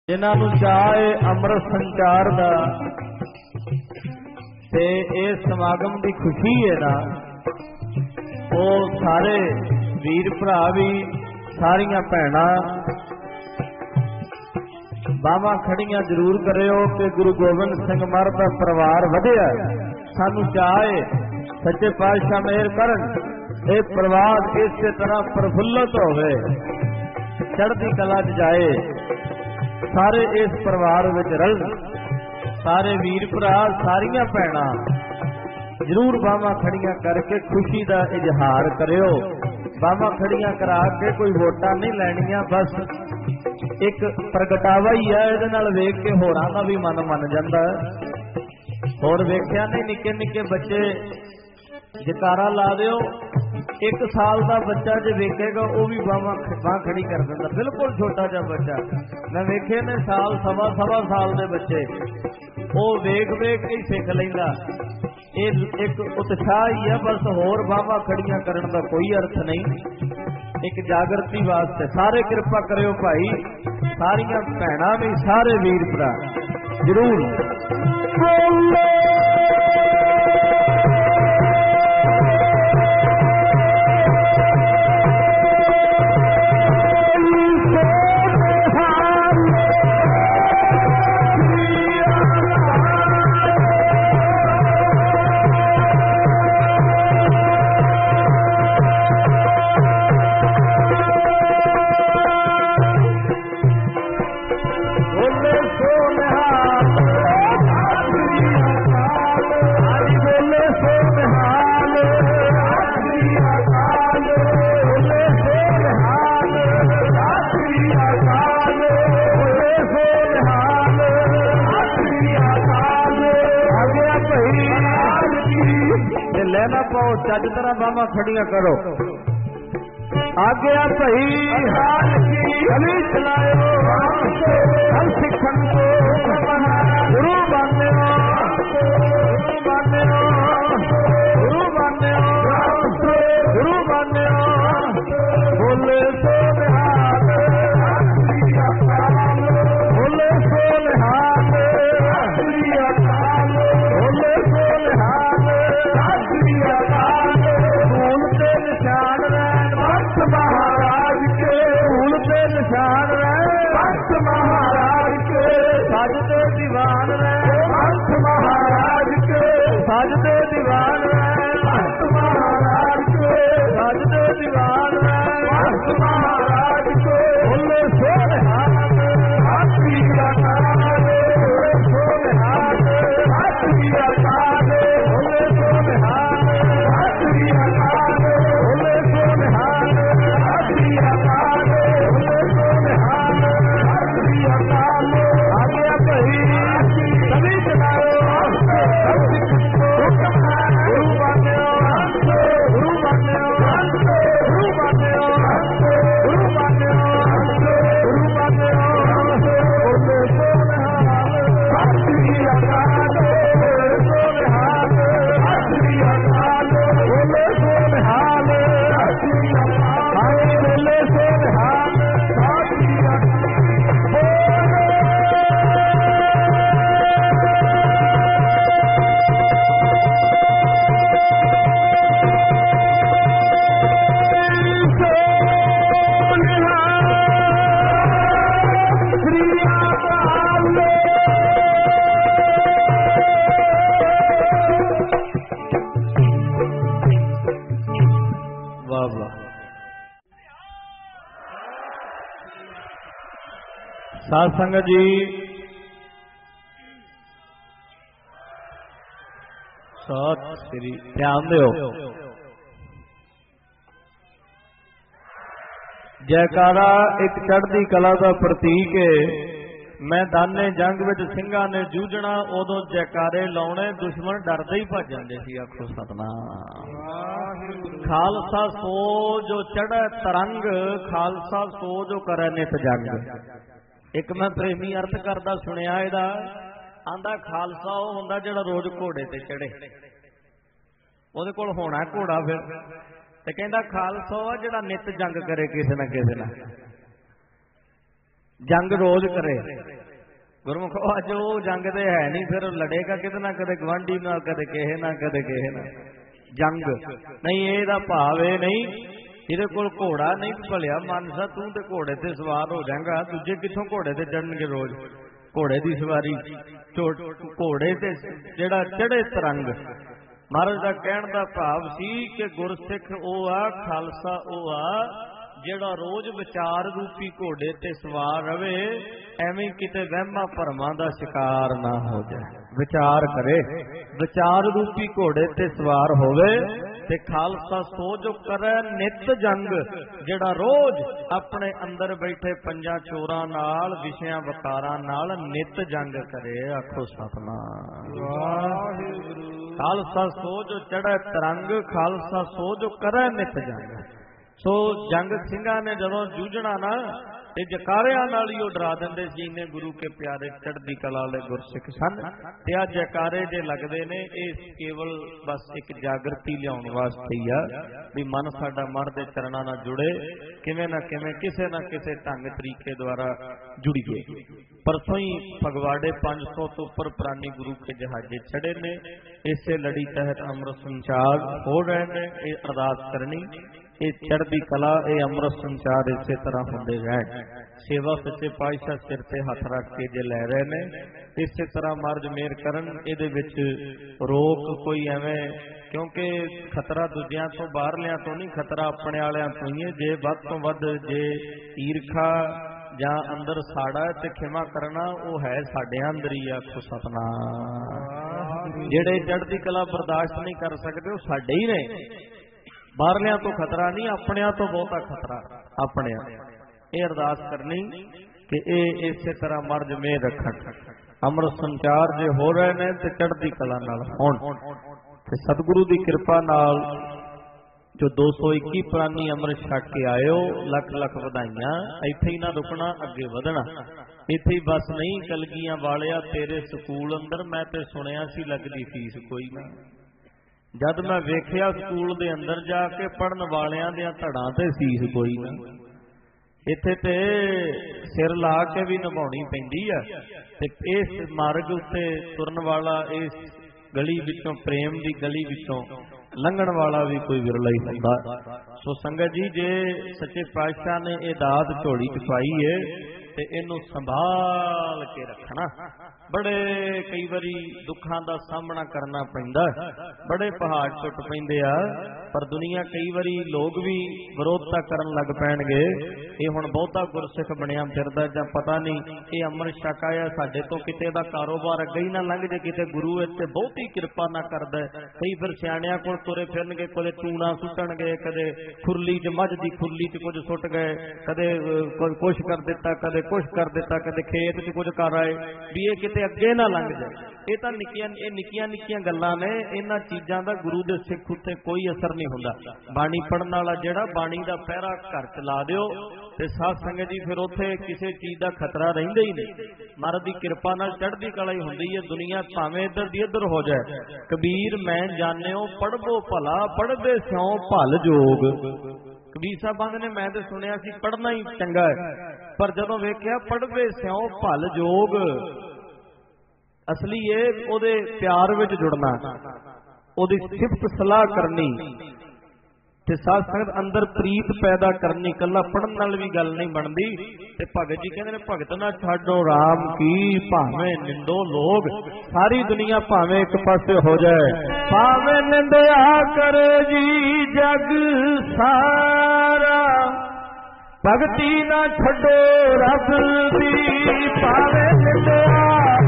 जिन्हों चाहे अमृत संचार दा ते इस समागम की खुशी है ना, वो सारे वीर भरा भी सारिया भैन बावां खड़ियां जरूर करियो कि गुरु गोबिंद सिंह महाराज का परिवार वधिया। सानू चाहे सच्चे पातशाह मेहर करन ये परिवार इस तरह प्रफुल्लित होवे, चढ़ती कला च जाए, सारे इस परिवार विच रल, सारे वीर भरा सारिया भैन जरूर बावां खड़ियां करके खुशी का इजहार करियो। बावां खड़ियां करा के कोई वोटां नहीं लैणियां, बस एक प्रगटावा ही है। इहदे नाल वेख के होरां दा भी मन जांदा। होर वेख्या नहीं निक्के निक्के बच्चे जकारा ला दिओ, 1 साल का बच्चा जो वेखेगा वह भी बांह खड़ी कर देता, बिल्कुल छोटा जा बच्चा। मैं वेखे ने साल सवा साल के बच्चे वो वेख वेख के सीख लेंदा। ये एक उत्साह ही है, बस होर बांह खड़ियां करने का कोई अर्थ नहीं। एक जागृति वास्ते सारे कृपा करियो भाई, सारिया भैनां भी सारे वीर भरा जरूर लेना पाओ, चज तरह बामा खड़ियां करो। आगे भाई गली चलाओ, हम सिखन को गुरु बने, गुरु बने, गुरु बने, बोले सो निहाल, बोले सो निहाल, बोले सो निहाल, भूलते निशान रैन भक्त महाराज के, भूलते निशान रैन भक्त महाराज के, साजदे दीवान रैन भक्त महाराज के, साजदे दीवान रैन भक्त महाराज के, साजदे दीवान रैन भक्त महाराज के, बोले सो निहाल, भक्ति अकाल, बोले सो निहाल, भक्ति अकाल, बोले सो निहाल, भक्ति अकाल, बोले सो निहाल, भक्ति अकाल, बोले सो निहाल, भक्ति अकाल। आगे भाई सभी चलाओ, गुरु बने, गुरु बने, गुरु बने, गुरु बने, गुरु बने, बोले सो निहाल, भक्ति अकाल, बोले सो निहाल, भक्ति अकाल, बोले सो निहाल, भक्ति अकाल, बोले सो निहाल, भक्ति साध संगत जी, सत श्री ध्यान दो। जयकारा एक चढ़ती कला का प्रतीक है। मैदाने जंग विच सिंघां ने जूझना, उदों जयकारे लाने, दुश्मन डरदे ही भज जांदे सी। आखो सतनाम। खालसा सो जो चढ़े तरंग, खालसा सो जो करे नित जंग। एक मैं प्रेमी अर्थ करदा सुनिया इहदा, आंदा खालसा वो हुंदा जिहड़ा रोज घोड़े ते चढ़े, उहदे कोल होना घोड़ा, फिर ते कहंदा खालसा जिहड़ा नित जंग करे किसे ना किसे नाल। जंग रोज करे। गुरमुख अज वो जंग तो है नहीं, फिर लड़ेगा किते ना कदे गवांढी नाल, कदे किसे ना, कदे किसे ना। जंग नहीं, ਇਹਦਾ भाव ਇਹ नहीं ਇਹਦੇ ਕੋਲ ਘੋੜਾ नहीं भलिया मानसा तू ते घोड़े ते सवार हो जाएगा, दूजे किथों घोड़े ते चढ़नगे रोज। घोड़े की सवारी, घोड़े ते जिहड़ा चढ़े तरंग। महाराज का कहण दा भाव सी कि गुरसिख ਉਹ आ, खालसा ਉਹ आ ਜਿਹੜਾ रोज विचार रूपी घोड़े ते सवार रवे, एवें किते वहमां भरमां दा शिकार ना हो जाए। विचार करे, विचार रूपी घोड़े ते सवार होवे ते खालसा सो जो करे नित जंग, जेड़ा रोज अपने अंदर बैठे पंजा चोरां नाल, विषयां वकारां नाल नित जंग करे। आखो सतनाम वाहिगुरू। खालसा सो जो चढ़े तरंग, खालसा सो जो करे नित जंग। सो जंग ਸਿੰਘਾਂ ने जदों जूझना ना ते जकारियां नाल ही डरा दिंदे सी। इन्ने गुरु के प्यारे चढ़दी कला वाले गुरसिख सन ते आ जकारे जे लगदे ने, इस केवल बस एक जागृति लियाउण वास्ते ही आ भी मन साडा मर दे चरणां नाल जुड़े, किवें ना किवें किसे ना किसे ढंग तरीके द्वारा जुड़िए। परसों ही फगवाड़े 500 तो उपर प्राणी गुरु के जहाजे चढ़े ने। इसे लड़ी तहत अमृत संचार हो रहे ने। ये अरदास करनी, ये चढ़दी कला, ये अमृत संचार इसे तरह होंदे रहन। सेवा सच्चे पातशाह सिर ते हथ रख के जे लै रहे ने, इसे तरह महाराज मेहर करन। इहदे विच रोक कोई एवें, क्योंकि खतरा दूजियां तो बाहरलियां तो नहीं, खतरा अपने वालियां तो ही है। जे वध तो वध जे ईरखा जां अंदर साड़ा ते खिमा करना, वो है साडे अंदर ही। आखो सतनाम। जेड़े चढ़दी कला बर्दाश्त नहीं कर सकते वो साडे ही ने। बाहरलियां तो खतरा नहीं, अपनियां तो बहुता खतरा अपने। ये अरदास करनी कि ये इस तरह मर्ज में रखन। अमृत संचार जो हो रहे ने ते चढ़दी कला नाल होण ते सतगुरु की कृपा नाल जो 221 प्राणी अमृत छक के आए हो, लख लख वधाइयां। इत्थे ही ना रुकना, अगे वधना। इत्थे ही बस नहीं, कलगियां वालिया तेरे स्कूल अंदर मैं ते सुनिया सी लगदी फीस कोई ना। जद मैं वेखिया स्कूल दे अंदर जाके पढ़न वालियां दियां धड़ां ते फीस कोई ना। इत्थे ते सिर ला के भी निभाउणी पैंदी आ ते इस मार्ग उत्ते तुरन वाला, इस गली विचों, प्रेम दी गली विचों लंघण वाला भी कोई विरला ही हुंदा। सो संगत जी, जे सच्चे पातशाह ने ये दात झोली च पाई है ते इनू संभाल के रखना। बड़े कई बारी दुखां दा सामना करना पैंदा, बड़े पहाड़ टुट पैंदे आ, पर दुनिया कई बारी लोग भी विरोधता करन लग पैणगे। ये हुण बहुता गुरसिख बनिया फिरदा, जां पता नहीं ये अमृत छक आया साडे तो किते दा कारोबार अगे ही ना लंघ जे, किते गुरु इत्थे बहुती कृपा ना करदा। कई फिर सियाणियां कोल तुरे फिरनगे, कदे टूणा सुट्टणगे, कदे खुरली च मझ दी खुरली च कुछ सुट गए, कदे कुछ कर दिता, कदे कुछ कर दिता, कदे खेत च कुछ कर आए भी ये किते अगे ना लंघ जाए। ये तो निक्कियां निक्कियां गल्लां ने, इन्हां चीज़ां दा गुरु दे सिख उत्ते कोई असर नहीं हुंदा। बाणी पढ़न वाला जिहड़ा बाणी दा पहरा घर च ला दिओ ते साध संगत जी फिर उत्थे किसी चीज़ का खतरा रहिंदा ही नहीं। महाराज की कृपा नाल चढ़दी कला ही हुंदी है। दुनिया भावें इधर दी इधर हो जाए। कबीर मैं जानियो पढ़बो भला, पढ़दे स्यों भल जोग। कबीर साहब आंदे ने मैं तो सुनिया सी पढ़ना ही चंगा है, पर जदों वेखिया पढ़दे स्यों भल जोग, असली ये ओदे प्यार विच जुड़ना, ओदी सिफत सलाह करनी ते साथ संगत अंदर प्रीत पैदा करनी। कला पढ़न नाल भी गल नहीं बनदी। ते भगत जी कहंदे ने भगत ना छाडो राम की, भावें निंदो लोग, सारी दुनिया भावें एक पासे हो जाए, भावें निंदया करे जी जग सारा, भगती ना छड्डो रब दी, भावें निंदया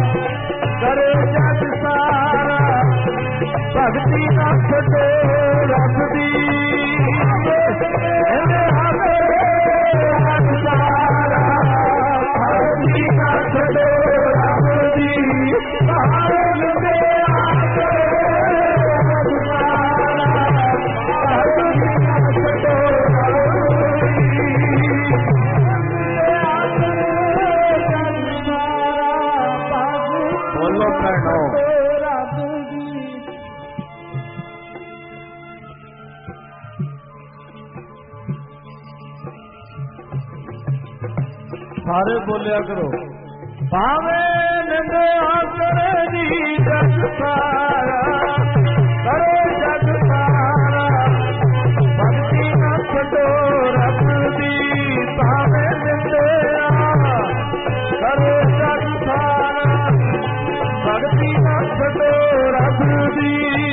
करे जग सारा, भगती ना छड्डो रब दी। ਸਾਰੇ ਬੋਲਿਆ ਕਰੋ। ਭਾਵੇਂ ਨਿੰਦਿਆ ਕਰੇ ਜੀ ਜਗ ਸਾਰਾ, ਕਰੋ ਜਗ ਸਾਰਾ, ਭਗਤੀ ਨਾ ਛੱਡੋ ਰੱਬ ਦੀ। ਭਾਵੇਂ ਨਿੰਦਿਆ ਕਰੋ ਜਗ ਸਾਰਾ, ਭਗਤੀ ਨਾ ਛੱਡੋ ਰੱਬ ਦੀ।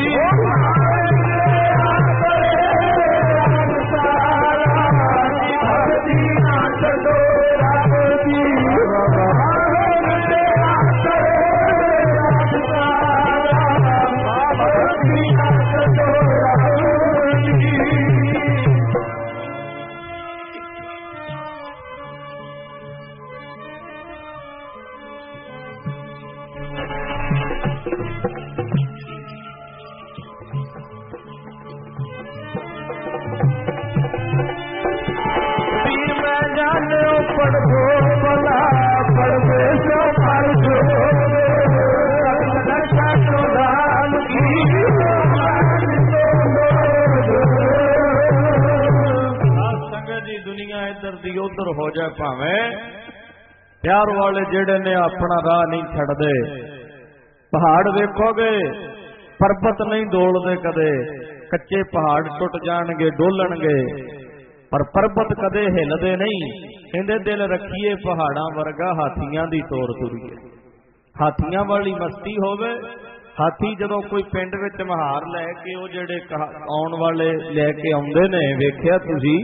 उधर हो जाए भावें प्यार वाले जेड़े ने अपना राह नहीं छड़दे। पहाड़ वेखोगे पर्वत नहीं डोलते, कदे कच्चे पहाड़ टुट जाणगे डोलणगे, पर पर्वत कदे हिलदे नहीं। कहंदे दिल रखिए पहाड़ां वर्गा, हाथियां दी तोर तुरीए। हाथियां वाली मस्ती होवे। हाथी जदों कोई पिंड विच महार लैके ओ जेड़े आउण वाले लैके आउंदे ने, वेखिया तुसीं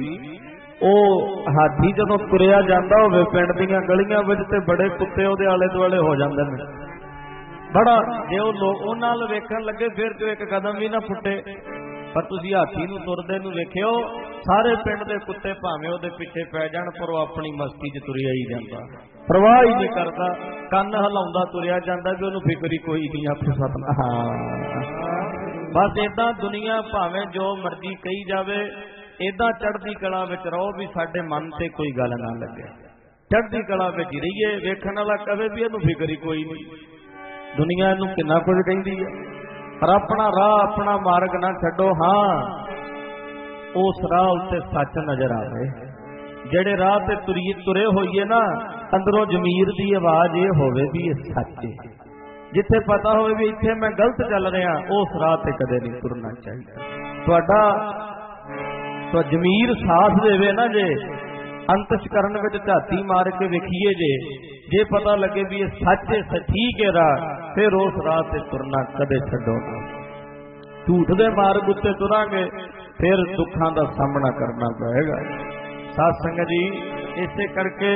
ਉਹ ਹਾਥੀ ਜਦੋਂ ਤੁਰਿਆ ਜਾਂਦਾ ਹੋਵੇ ਪਿੰਡ ਦੀਆਂ ਗਲੀਆਂ ਵਿੱਚ ਤੇ ਬੜੇ ਕੁੱਤੇ ਉਹਦੇ ਆਲੇ ਦੁਆਲੇ ਹੋ ਜਾਂਦੇ ਨੇ। ਬੜਾ ਜੇ ਉਹ ਲੋਕ ਉਹਨਾਂ ਨਾਲ ਵੇਖਣ ਲੱਗੇ ਫਿਰ ਤੇ ਇੱਕ ਕਦਮ ਵੀ ਨਾ ਫੁੱਟੇ। ਪਰ ਤੁਸੀਂ ਹਾਥੀ ਨੂੰ ਤੁਰਦੇ ਨੂੰ ਵੇਖਿਓ, ਸਾਰੇ ਪਿੰਡ ਦੇ ਕੁੱਤੇ ਭਾਵੇਂ ਉਹਦੇ ਪਿੱਛੇ ਪੈ ਜਾਣ ਪਰ ਉਹ ਆਪਣੀ ਮਸਤੀ 'ਚ ਤੁਰਿਆ ਹੀ ਜਾਂਦਾ, ਪਰਵਾਹ ਹੀ ਨਹੀਂ ਕਰਦਾ, ਕੰਨ ਹਿਲਾਉਂਦਾ ਤੁਰਿਆ ਜਾਂਦਾ ਕਿ ਉਹਨੂੰ ਫਿਕਰ ਹੀ ਕੋਈ ਨਹੀਂ। ਆਪੇ ਸਤਿਨਾਮ। ਹਾਂ ਬਸ ਏਦਾਂ ਦੁਨੀਆ ਭਾਵੇਂ ਜੋ ਮਰਜ਼ੀ ਕਹੀ ਜਾਵੇ, इदा चढ़ती कला विच रहो भी साडे मन से कोई गल ना लगे। चढ़ती कला विच रहिए, वेखण वाला कहे भी इहनूं फिकर ही कोई नहीं, दुनिया इहनूं किन्ना कुछ कहिंदी है। पर अपना राह अपना मार्ग ना छड्डो। हाँ उस राह उत्ते सच नजर आवे। जेड़े राह ते तुरे होइए ना, अंदरों जमीर दी आवाज ये होवे भी ये सच है। जिथे पता होवे भी इत्थे मैं गलत चल रहा, उस राह ते कदे नहीं तुरना चाहिए। तुहाडा तो जमीर साथ देवे ना, जे अंतशकरण विच झाती मार के वेखीए, जे पता लगे भी ये सच है, सच्ची के राह, फिर उस राह ते तुरना कदे छड्डो ना। झूठ दे मार्ग उत्ते तुरांगे फिर दुखां दा सामना करना पएगा। साध संगत जी इसे करके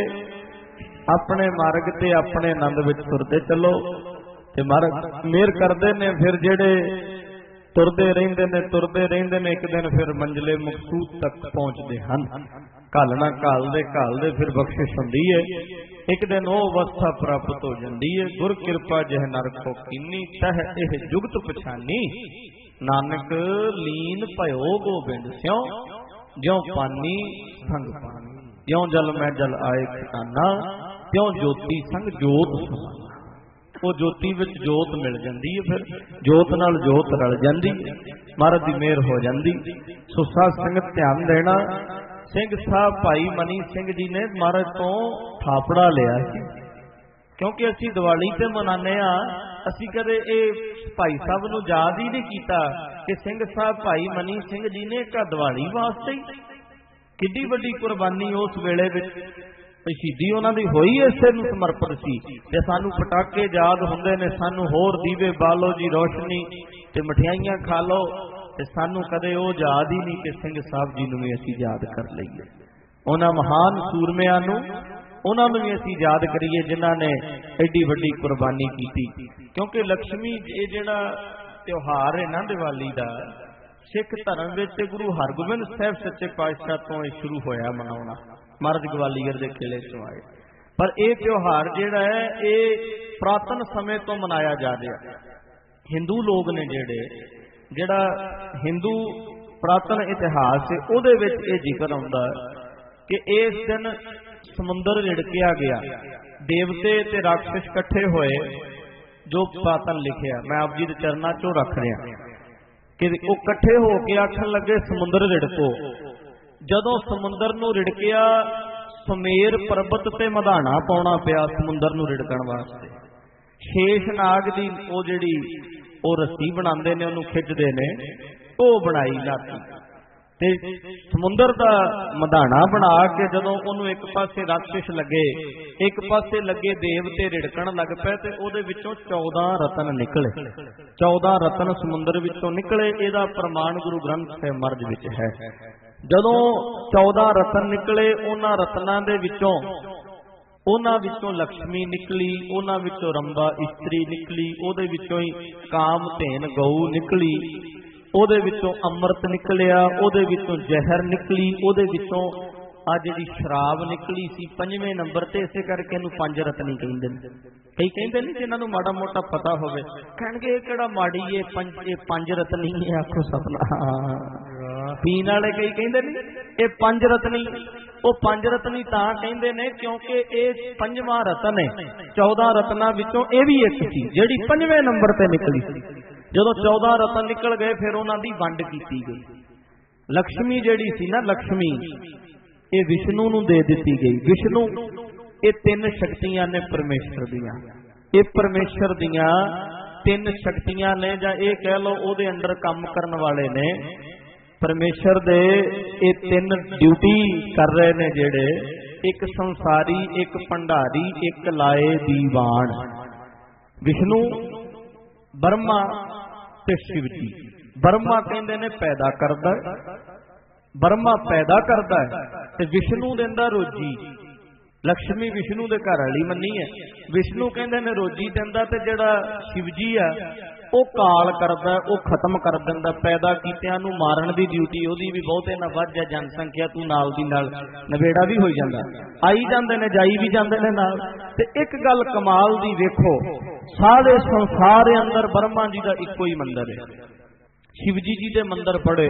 अपने मार्ग ते अपने आनंद विच तुरते चलो ते मार्ग मेहर करदे ने। फिर जेड़े तुरते रहंदे ने एक दिन फिर मंजिले मकसूद तक पहुंचते हैं। घालना घालदे फिर बख्शिश हुंदी है। एक दिन वो अवस्था प्राप्त हो जाती है। गुर कृपा जह नरखो कीनी, तह एह जुगत पछानी। नानक लीन भयो गोबिंद स्यों, ज्यों पानी संग पानी। ज्यों जल में जल आए खटाना, त्यों ज्योति संग जोत समाना। वो ज्योति विच जोत मिल जाती है, फिर जोत नाल जोत रल जाती, महाराज दी मेहर हो जाती। सो साध संगत ध्यान देना। सिंह साहब भाई मनी सिंह जी ने महाराज तो थापड़ा लिया सी, क्योंकि असी दिवाली ते मनाने असी कदे ये भाई साहब नूं याद ही नहीं किया कि सिंह साहब भाई मनी सिंह जी ने एक दिवाली वास्ते किड्डी वड्डी कुर्बानी उस वेले विच शहीदी उन्होंने होई इसे नूं समर्पित सी। ते सानू पटाके याद हुंदे ने, सानू होर दीवे बालो जी रोशनी ते मठियाइयां खा लो, ते सानू कदे वो याद ही नहीं कि सिंह साहब जी नूं भी असीं याद कर लईए। उन्हां महान सूरमियां नूं उन्हां नूं भी असीं याद करिए जिन्हां ने एडी वड्डी कुर्बानी कीती। क्योंकि लक्ष्मी ये जिहड़ा त्योहार है ना दिवाली दा, सिख धर्म विच गुरु हरगोबिंद साहिब सच्चे पातशाह तो शुरू होया मनाउणा। महाराज ग्वालियर के किले चों आए, पर यह त्योहार जिहड़ा है ये पुरातन समय तो मनाया जा रहा। हिंदू लोग ने जिहड़ा हिंदू पुरातन इतिहास है उहदे विच ये जिक्र आउंदा कि इस दिन समुंदर रिड़किया गया, देवते ते राक्षस इकट्ठे होए, जो पुरातन लिखिया मैं आप जी दे चरनां चों रख रहा कि वो इकट्ठे हो के आखन लगे समुंदर रिड़को। जदों समुंदर नूं रिड़किया ਸੁਮੇਰ ਪਰਬਤ ਤੇ ਮਧਾਣਾ ਪਾਉਣਾ ਪਿਆ ਸਮੁੰਦਰ ਨੂੰ ਰਿੜਕਣ ਵਾਸਤੇ। ਸ਼ੇਸ਼ਨਾਗ ਦੀ ਉਹ ਜਿਹੜੀ ਉਹ ਰੱਸੀ ਬਣਾਉਂਦੇ ਨੇ, ਉਹਨੂੰ ਖਿੱਚਦੇ ਨੇ, ਉਹ ਬਣਾਈ ਲਾਤੀ ਤੇ ਸਮੁੰਦਰ ਦਾ ਮਧਾਣਾ ਬਣਾ ਕੇ ਜਦੋਂ ਉਹਨੂੰ ਇੱਕ ਪਾਸੇ ਰਾਖਸ਼ ਲੱਗੇ, ਇੱਕ ਪਾਸੇ ਲੱਗੇ ਦੇਵਤੇ ਰਿੜਕਣ ਲੱਗ ਪਏ ਤੇ ਉਹਦੇ ਵਿੱਚੋਂ 14 ਰਤਨ ਨਿਕਲੇ। 14 ਰਤਨ ਸਮੁੰਦਰ ਵਿੱਚੋਂ ਨਿਕਲੇ। ਇਹਦਾ ਪ੍ਰਮਾਣ ਗੁਰੂ ਗ੍ਰੰਥ ਸਾਹਿਬ ਮਰਜ ਵਿੱਚ ਹੈ। ਜਦੋਂ 14 ਰਤਨ ਨਿਕਲੇ, ਉਹਨਾਂ ਰਤਨਾਂ ਦੇ ਵਿੱਚੋਂ ਲక్ష్ਮੀ ਨਿਕਲੀ, ਉਹਨਾਂ ਵਿੱਚੋਂ ਰੰਭਾ ਇਸਤਰੀ ਨਿਕਲੀ, ਉਹਦੇ ਵਿੱਚੋਂ ਹੀ ਕਾਮਧੇਨ ਗਊ ਨਿਕਲੀ, ਉਹਦੇ ਵਿੱਚੋਂ ਅੰਮ੍ਰਿਤ ਨਿਕਲਿਆ, ਉਹਦੇ ਵਿੱਚੋਂ ਜ਼ਹਿਰ ਨਿਕਲੀ, ਉਹਦੇ ਵਿੱਚੋਂ ਆ ਜਿਹੜੀ ਸ਼ਰਾਬ ਨਿਕਲੀ ਸੀ 5ਵੇਂ ਨੰਬਰ ਤੇ। ਇਸੇ ਕਰਕੇ ਇਹਨੂੰ 5 ਰਤਨੀ ਕਹਿੰਦੇ ਨੇ। ਕਈ ਕਹਿੰਦੇ ਨੇ ਜਿਹਨਾਂ ਨੂੰ ਮਾੜਾ ਮੋਟਾ ਪਤਾ ਹੋਵੇ ਕਹਿਣਗੇ ਇਹ ਕਿਹੜਾ ਮਾੜੀ ਏ, ਇਹ 5 ਰਤਨੀ ਹੈ। ਆਖੋ ਸਤਨਾਮ। ਪੀਣ ਵਾਲੇ ਕਈ ਕਹਿੰਦੇ ਨੇ ਇਹ 5 ਰਤਨੀ। ਉਹ 5 ਰਤਨੀ ਤਾਂ ਕਹਿੰਦੇ ਨੇ ਕਿਉਂਕਿ ਇਹ 5ਵਾਂ ਰਤਨ ਹੈ। 14 ਰਤਨਾਂ ਵਿੱਚੋਂ ਇਹ ਵੀ ਇੱਕ ਸੀ ਜਿਹੜੀ 5ਵੇਂ ਨੰਬਰ ਤੇ ਨਿਕਲੀ ਸੀ। ਜਦੋਂ 14 ਰਤਨ ਨਿਕਲ ਗਏ ਫਿਰ ਉਹਨਾਂ ਦੀ ਵੰਡ ਕੀਤੀ ਗਈ। ਲక్ష్ਮੀ ਜਿਹੜੀ ਸੀ ਨਾ, ਲక్ష్ਮੀ ਇਹ ਵਿਸ਼ਨੂੰ ਨੂੰ ਦੇ ਦਿੱਤੀ ਗਈ। ਵਿਸ਼ਨੂੰ ਇਹ 3 ਸ਼ਕਤੀਆਂ ਨੇ ਪਰਮੇਸ਼ਰ ਦੀਆਂ। ਇਹ ਪਰਮੇਸ਼ਰ ਦੀਆਂ 3 ਸ਼ਕਤੀਆਂ ਨੇ, ਜਾਂ ਇਹ ਕਹਿ ਲਓ ਉਹਦੇ ਅੰਡਰ ਕੰਮ ਕਰਨ ਵਾਲੇ ਨੇ। ਪਰਮੇਸ਼ਰ ਦੇ ਇਹ 3 ਡਿਊਟੀ ਕਰ ਰਹੇ ਨੇ ਜਿਹੜੇ, ਇੱਕ ਸੰਸਾਰੀ, ਇੱਕ ਭੰਡਾਰੀ, ਇੱਕ ਲਾਏ ਦੀਵਾਨ। ਵਿਸ਼ਨੂੰ, ਬਰਮਾ ਤੇ ਸ਼ਿਵ ਜੀ। ਬਰਮਾ ਕਹਿੰਦੇ ਨੇ ਪੈਦਾ ਕਰਦਾ, ਬਰਮਾ ਪੈਦਾ ਕਰਦਾ ਤੇ ਵਿਸ਼ਨੂੰ ਦਿੰਦਾ ਰੋਜੀ। ਲక్ష్ਮੀ ਵਿਸ਼ਨੂੰ ਦੇ ਘਰ ਵਾਲੀ ਮੰਨੀ ਹੈ। ਵਿਸ਼ਨੂੰ ਕਹਿੰਦੇ ਨੇ ਰੋਜੀ ਦਿੰਦਾ, ਤੇ ਜਿਹੜਾ ਸ਼ਿਵ ਜੀ ਆ ਉਹ ਕਾਲ ਕਰਦਾ, ਉਹ ਖਤਮ ਕਰ ਦਿੰਦਾ। ਪੈਦਾ ਕੀਤਿਆਂ ਨੂੰ ਮਾਰਨ ਦੀ ਡਿਊਟੀ ਉਹਦੀ ਵੀ ਬਹੁਤੇ ਨਾ ਵੱਧ ਜਾ ਜਨਸੰਖਿਆ, ਤੂੰ ਨਾਲ ਦੀ ਨਾਲ ਨਵੇੜਾ ਵੀ ਹੋ ਜਾਂਦਾ। ਆਈ ਜਾਂਦੇ ਨੇ, ਜਾਈ ਵੀ ਜਾਂਦੇ ਨੇ ਨਾਲ। ਤੇ ਇੱਕ ਗੱਲ ਕਮਾਲ ਦੀ ਵੇਖੋ, ਸਾਰੇ ਸੰਸਾਰ ਅੰਦਰ ਬ੍ਰਹਮਾ ਜੀ ਦਾ ਇੱਕੋ ਹੀ ਮੰਦਿਰ ਹੈ। ਸ਼ਿਵਜੀ ਜੀ ਦੇ ਮੰਦਿਰ ਬੜੇ,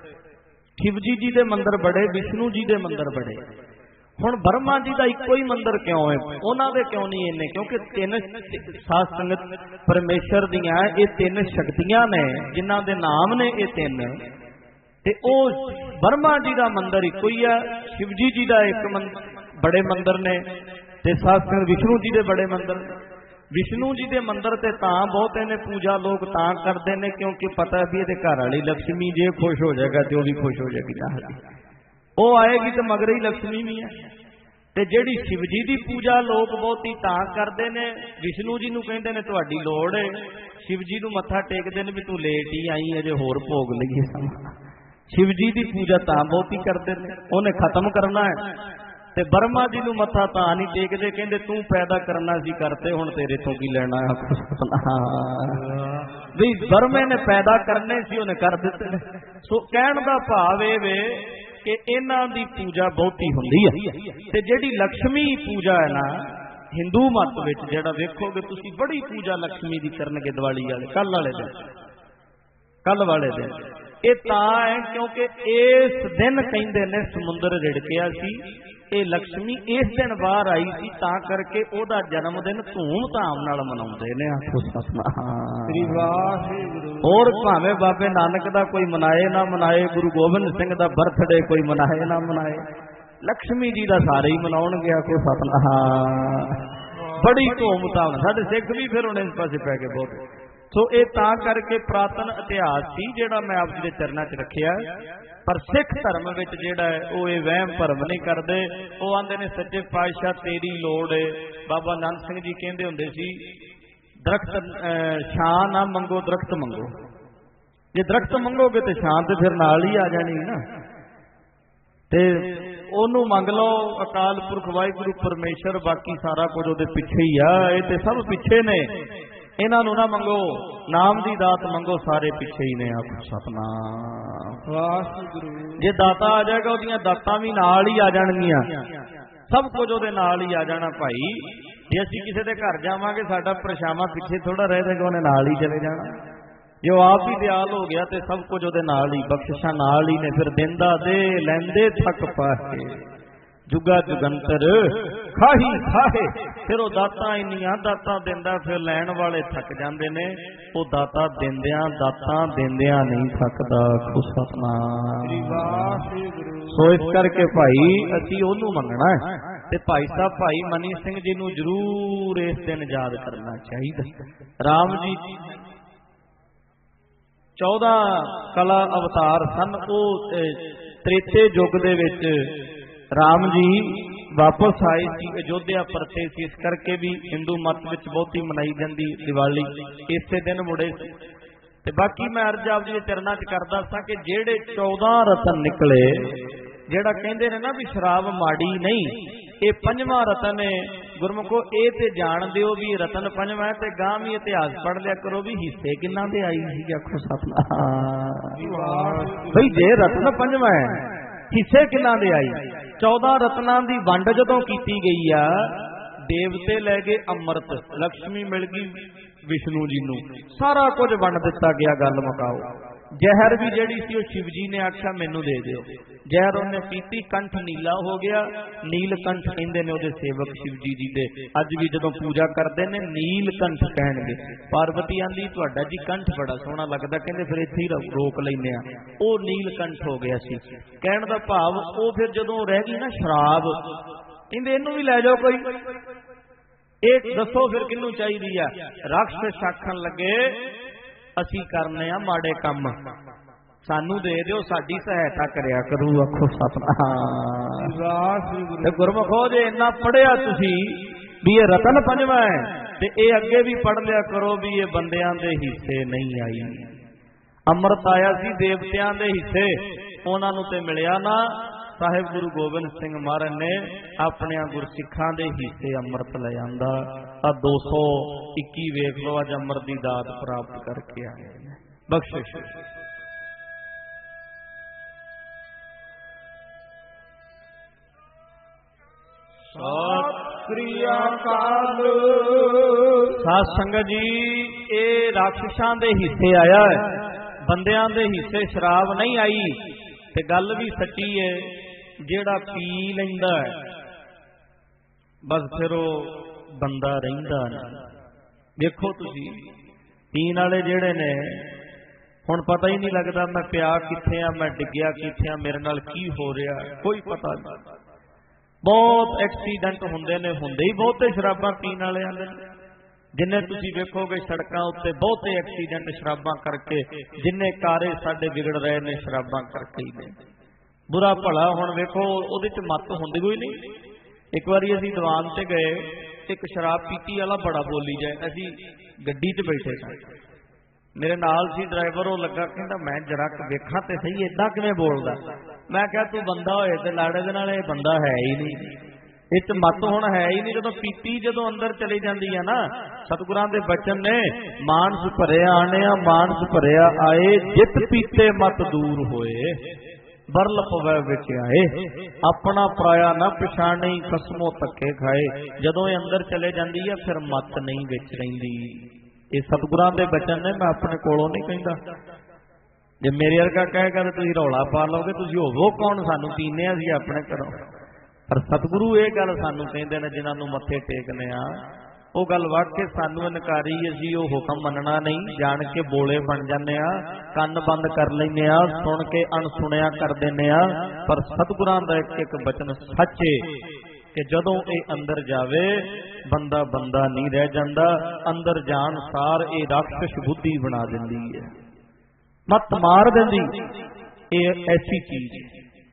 ਸ਼ਿਵਜੀ ਜੀ ਦੇ ਮੰਦਿਰ ਬੜੇ, ਵਿਸ਼ਨੂੰ ਜੀ ਦੇ ਮੰਦਿਰ ਬੜੇ। ਹੁਣ ਬ੍ਰਹਮਾ ਜੀ ਦਾ ਇੱਕੋ ਹੀ ਮੰਦਿਰ ਕਿਉਂ ਹੈ? ਉਹਨਾਂ ਦੇ ਕਿਉਂ ਨਹੀਂ ਇੰਨੇ? ਕਿਉਂਕਿ 3 ਸਾਧ ਸੰਗਤ ਪਰਮੇਸ਼ਰ ਦੀਆਂ ਇਹ 3 ਸ਼ਕਤੀਆਂ ਨੇ, ਜਿਨ੍ਹਾਂ ਦੇ ਨਾਮ ਨੇ ਇਹ 3, ਤੇ ਉਹ ਬ੍ਰਹਮਾ ਜੀ ਦਾ ਮੰਦਿਰ ਇੱਕੋ ਹੀ ਆ। ਸ਼ਿਵਜੀ ਜੀ ਦਾ ਇੱਕ ਬੜੇ ਮੰਦਿਰ ਨੇ, ਤੇ ਸਾਧ ਸੰਗਤ ਵਿਸ਼ਨੂੰ ਜੀ ਦੇ ਬੜੇ ਮੰਦਿਰ। ਵਿਸ਼ਨੂੰ ਜੀ ਦੇ ਮੰਦਿਰ ਤੇ ਤਾਂ ਬਹੁਤੇ ਨੇ ਪੂਜਾ ਲੋਕ ਤਾਂ ਕਰਦੇ ਨੇ ਕਿਉਂਕਿ ਪਤਾ ਵੀ ਇਹਦੇ ਘਰ ਵਾਲੀ ਲక్ష్ਮੀ ਜੇ ਖੁਸ਼ ਹੋ ਜਾਏਗਾ ਤੇ ਉਹ ਵੀ ਖੁਸ਼ ਹੋ ਜਾਏਗੀ। ਉਹ ਆਏਗੀ ਤੇ ਮਗਰ ਹੀ ਲక్ష్ਮੀ ਵੀ ਹੈ। ਤੇ ਜਿਹੜੀ ਸ਼ਿਵ ਜੀ ਦੀ ਪੂਜਾ ਲੋਕ ਬਹੁਤੀ ਤਾਂ ਕਰਦੇ ਨੇ, ਵਿਸ਼ਨੂੰ ਜੀ ਨੂੰ ਕਹਿੰਦੇ ਨੇ ਤੁਹਾਡੀ ਲੋੜ ਹੈ, ਸ਼ਿਵ ਜੀ ਨੂੰ ਮੱਥਾ ਟੇਕਦੇ ਨੇ ਵੀ ਤੂੰ ਲੇਟ ਹੀ ਆਈ, ਅਜੇ ਹੋਰ ਭੋਗ ਲਈਏ ਸਮਾਂ। ਸ਼ਿਵ ਜੀ ਦੀ ਪੂਜਾ ਤਾਂ ਬਹੁਤੀ ਕਰਦੇ ਨੇ, ਉਹਨੇ ਖਤਮ ਕਰਨਾ ਹੈ। ਤੇ ਬ੍ਰਹਮਾ ਜੀ ਨੂੰ ਮੱਥਾ ਤਾਂ ਨਹੀਂ ਟੇਕਦੇ, ਕਹਿੰਦੇ ਤੂੰ ਪੈਦਾ ਕਰਨਾ ਸੀ ਕਰਤੇ, ਹੁਣ ਤੇਰੇ ਤੋਂ ਕੀ ਲੈਣਾ। ਵੀ ਬ੍ਰਹਮੇ ਨੇ ਪੈਦਾ ਕਰਨੇ ਸੀ, ਉਹਨੇ ਕਰ ਦਿੱਤੇ ਨੇ। ਸੋ ਕਹਿਣ ਦਾ ਭਾਵ ਇਹ ਵੇ ਕਿ ਇਹਨਾਂ ਦੀ ਪੂਜਾ ਬਹੁਤੀ ਹੁੰਦੀ ਹੈ। ਤੇ ਜਿਹੜੀ ਲక్ష్ਮੀ ਪੂਜਾ ਹੈ ਨਾ, ਹਿੰਦੂ ਮਤ ਵਿੱਚ ਜਿਹੜਾ ਵੇਖੋਗੇ ਤੁਸੀਂ, ਬੜੀ ਪੂਜਾ ਲక్ష్ਮੀ ਦੀ ਕਰਨਗੇ ਦੀਵਾਲੀ ਵਾਲੇ, ਕੱਲ ਵਾਲੇ ਦਿਨ, ਕੱਲ ਵਾਲੇ ਦਿਨ। ਇਹ ਤਾਂ ਹੈ ਕਿਉਂਕਿ ਇਸ ਦਿਨ ਕਹਿੰਦੇ ਨੇ ਸਮੁੰਦਰ ਰਿੜਕਿਆ ਸੀ, ਇਹ ਲక్ష్ਮੀ ਇਸ ਦਿਨ ਬਾਹਰ ਆਈ ਸੀ, ਤਾਂ ਕਰਕੇ ਉਹਦਾ ਜਨਮ ਦਿਨ ਧੂਮ ਧਾਮ ਨਾਲ ਮਨਾਉਂਦੇ ਨੇ। ਹੋਰ ਭਾਵੇਂ ਬਾਬੇ ਨਾਨਕ ਦਾ ਕੋਈ ਮਨਾਏ ਨਾ ਮਨਾਏ, ਗੁਰੂ ਗੋਬਿੰਦ ਸਿੰਘ ਦਾ ਬਰਥਡੇ ਕੋਈ ਮਨਾਏ ਨਾ ਮਨਾਏ, ਲక్ష్ਮੀ ਜੀ ਦਾ ਸਾਰੇ ਹੀ ਮਨਾਉਣਗੇ। ਆਖੋ ਸਤਨਾਮ। ਬੜੀ ਧੂਮ ਧਾਮ। ਸਾਡੇ ਸਿੱਖ ਵੀ ਫਿਰ ਹੁਣ ਇਸ ਪਾਸੇ ਪੈ ਗਏ ਬਹੁਤ। ਸੋ ਇਹ ਤਾਂ ਕਰਕੇ ਪ੍ਰਾਤਨ ਇਤਿਹਾਸ ਸੀ ਜਿਹੜਾ ਮੈਂ ਆਪ ਜੀ ਦੇ ਚਰਨਾਂ 'ਚ ਰੱਖਿਆ। ਪਰ ਸਿੱਖ ਧਰਮ ਵਿੱਚ ਜਿਹੜਾ ਹੈ ਉਹ ਇਹ ਵਹਿਮ ਭਰਮ ਨਹੀਂ ਕਰਦੇ। ਉਹ ਆਂਦੇ ਨੇ ਸੱਚੇ ਪਾਤਸ਼ਾਹ ਤੇਰੀ ਲੋੜ ਹੈ। ਬਾਬਾ ਨਾਨਕ ਸਿੰਘ ਜੀ ਕਹਿੰਦੇ ਹੁੰਦੇ ਸੀ, ਦਰਖਤ ਛਾਂ ਨਾ ਮੰਗੋ, ਦਰਖਤ ਮੰਗੋ। ਜੇ ਦਰਖਤ ਮੰਗੋਗੇ ਤੇ ਛਾਂ ਤੇ ਫਿਰ ਨਾਲ ਹੀ ਆ ਜਾਣੀ ਨਾ। ਤੇ ਉਹਨੂੰ ਮੰਗ ਲਓ, ਅਕਾਲ ਪੁਰਖ ਵਾਹਿਗੁਰੂ ਪਰਮੇਸ਼ਰ, ਬਾਕੀ ਸਾਰਾ ਕੁਝ ਉਹਦੇ ਪਿੱਛੇ ਹੀ ਆ। ਇਹ ਤੇ ਸਭ ਪਿੱਛੇ ਨੇ, ਇਹਨਾਂ ਨੂੰ ਨਾ ਮੰਗੋ। ਨਾਮ ਦੀ ਦਾਤ ਮੰਗੋ, ਸਾਰੇ ਪਿੱਛੇ ਹੀ ਨੇ। ਆਖੋ ਸਤਨਾਮ ਵਾਹਿਗੁਰੂ। ਜੇ ਦਾਤਾ ਆ ਜਾਏਗਾ ਉਹਦੀਆਂ ਦਾਤਾਂ ਵੀ ਨਾਲ ਹੀ ਆ ਜਾਣਗੀਆਂ, ਸਭ ਕੁਝ ਉਹਦੇ ਨਾਲ ਹੀ ਆ ਜਾਣਾ ਭਾਈ। ਜੇ ਅਸੀਂ ਕਿਸੇ ਦੇ ਘਰ ਜਾਵਾਂਗੇ, ਸਾਡਾ ਪਰਛਾਵਾਂ ਪਿੱਛੇ ਥੋੜਾ ਰਹਿ ਜਾਏਗਾ, ਉਹਨੇ ਨਾਲ ਹੀ ਚਲੇ ਜਾਣਾ। ਜੇ ਉਹ ਆਪ ਹੀ ਦਿਆਲ ਹੋ ਗਿਆ ਤੇ ਸਭ ਕੁਝ ਉਹਦੇ ਨਾਲ ਹੀ, ਬਖਸ਼ਿਸ਼ਾਂ ਨਾਲ ਹੀ ਨੇ। ਫਿਰ ਦਿੰਦਾ ਦੇ ਲੈਂਦੇ ਥੱਕ ਪਾਏ, जुगा जुगंतर खाही खाहे। फिर वो दातां इन्नियां दातां दिंदा, फिर लैण वाले थक जांदे ने। वो दाता दिंदियां नहीं थकदा। सो इस करके भाई असीं ओनू मंगना है ते भाई साहब भाई मनी सिंह जी नूं जरूर इस दिन याद करना चाहिए। राम जी 14 कला अवतार सन। वो त्रेते युग दे विच राम जी वापस आए सी, अयोध्या परते सी। इस करके भी हिंदू मत विच बहुती मनाई जाती दिवाली इसे दिन मुड़े सी। ते बाकी मैं अर्ज आप जी चरणा च करदा सा कि जेड़े 14 रतन निकले, जेड़ा कहंदे ने ना भी शराब माड़ी नहीं, ये 5वां रतन है। गुरमुखो ये ते जान दिओ भी रतन 5वां है, ते गां भी इतिहास पढ़ लिया करो भी हिस्से किन्हां दे आई सी। आखो सतनाम भाई, जे रतन 5वां है हिस्से किन्हां दे आई। 14 रत्नां दी वंड जदों कीती गई आ, देवते लै गए अमृत, लक्ष्मी मिल गई विष्णु जी नूं, सारा कुछ वंड दिता गया। गल मुकाओ। जहर भी जिहड़ी सी वो शिव जी ने आख्या मैनू दे दिओ। जहर उन्हें पीती, कंठ नीला हो गया। नीलकंठ कहंदे ने उहदे सेवक शिव जी दे। अज भी जदों पूजा करते ने नीलकंठ कहणगे। पार्वती आंदी तुहाडा जी कंठ बड़ा सोहना लगदा, कहंदे फिर इत्थे ही रोक लैंदे आ। वो नीलकंठ हो गया सी। कहण दा भाव वो फिर जदों रह गई ना शराब, कहंदे इहनूं भी लै जाओ कोई। एक दसो फिर किन्नू चाहीदी आ। राक्षस आखण लगे असी करने आ माड़े काम, सानू दे दिओ, साडी सहायता करया करू। आखो सतनाम। गुरमुखो जे इन्ना पढ़िया तुसी भी ये रतन 5वां है, ते ये अगे भी पढ़ लिया करो भी ये बंदियां दे हिस्से नहीं आई। अमृत आया सी देवतियां दे हिस्से, उन्हां नूं ते मिलिया ना। साहिब गुरु गोबिंद सिंह महाराज ने अपने गुरसिखां दे हिस्से अमृत ले आंदा। 221 वेख लो अज अमृत दी दात प्राप्त करके आए बख्शिश। सत श्री अकाल। साध संगत जी, ये राक्षसां दे हिस्से आया है, बंदियां दे हिस्से शराब नहीं आई। ते गल भी सच्ची है, जेड़ा पी लैंदा है बस फिर वो बंदा रहिंदा नहीं। देखो तुसी पीण वाले जेड़े ने, हुण पता ही नहीं लगता मैं पिया कित्थे आ, मैं डिग्गिया कित्थे आ, मेरे नाल की हो रहा, कोई पता नहीं। बहुत एक्सीडेंट हुंदे ने, हुंदे ही बहुते शराबां पीण वाले आंदे ने। जिन्ने तुसी वेखोगे सड़कां उत्ते बहुते एक्सीडेंट शराबां करके, जिन्ने कारे साडे बिगड़ रहे ने शराबां करके ही ने। बुरा भला हुण वेखो उहदे च मत हुंदी कोई नहीं। एक बारी असीं दीवान ते गए, एक शराब पीती वाला बड़ा बोली जाए, असीं गड्डी च बैठे सी, मेरे नाल सी ड्राइवर, वो लगा कहंदा मैं जरा वेखां ते सही इदां किवें बोलदा। मैं कहा तू बंदा होए ते लाड़े दे नाल, इह बंदा है ही नहीं, इस मत हुण है ही नहीं। जदों पीती जदों अंदर चली जाती है ना, सतगुरां दे बचन ने मानस भरिया आणिया मानस भरिया आए, जित पीते मत दूर होए, बरल पवै विच आए, अपना पराया ना पछाणे, कसमों धक्के खाए। जदों ये अंदर चले जाती है फिर मत नहीं विच रहिंदी। ये सतगुरां दे बचन ने, मैं अपने कोलों नहीं कहंदा। जे मेरे वर्गा कहेगा तो तुसीं रौला पा लोगे, तुसीं होवो कौन, सानूं पीने असीं अपने घरों। पर सतगुरु ये गल सानूं कहंदे ने, जिन्हां नूं मत्थे टेकने आ, वो गल वाकई सानूं इनकारी, असीं वो हुक्म मनना नहीं, जान के बोले बन जाने आ, कन्न बंद कर लैने आ, सुन के अणसुणिया कर देने आ। पर सतगुरां दा एक एक बचन सच है कि जदों ये अंदर जावे बंदा बंदा नहीं रह जांदा, अंदर जान सार ये राक्षस बुद्धि बना दिंदी है, मत मार दिंदी। ये ऐसी चीज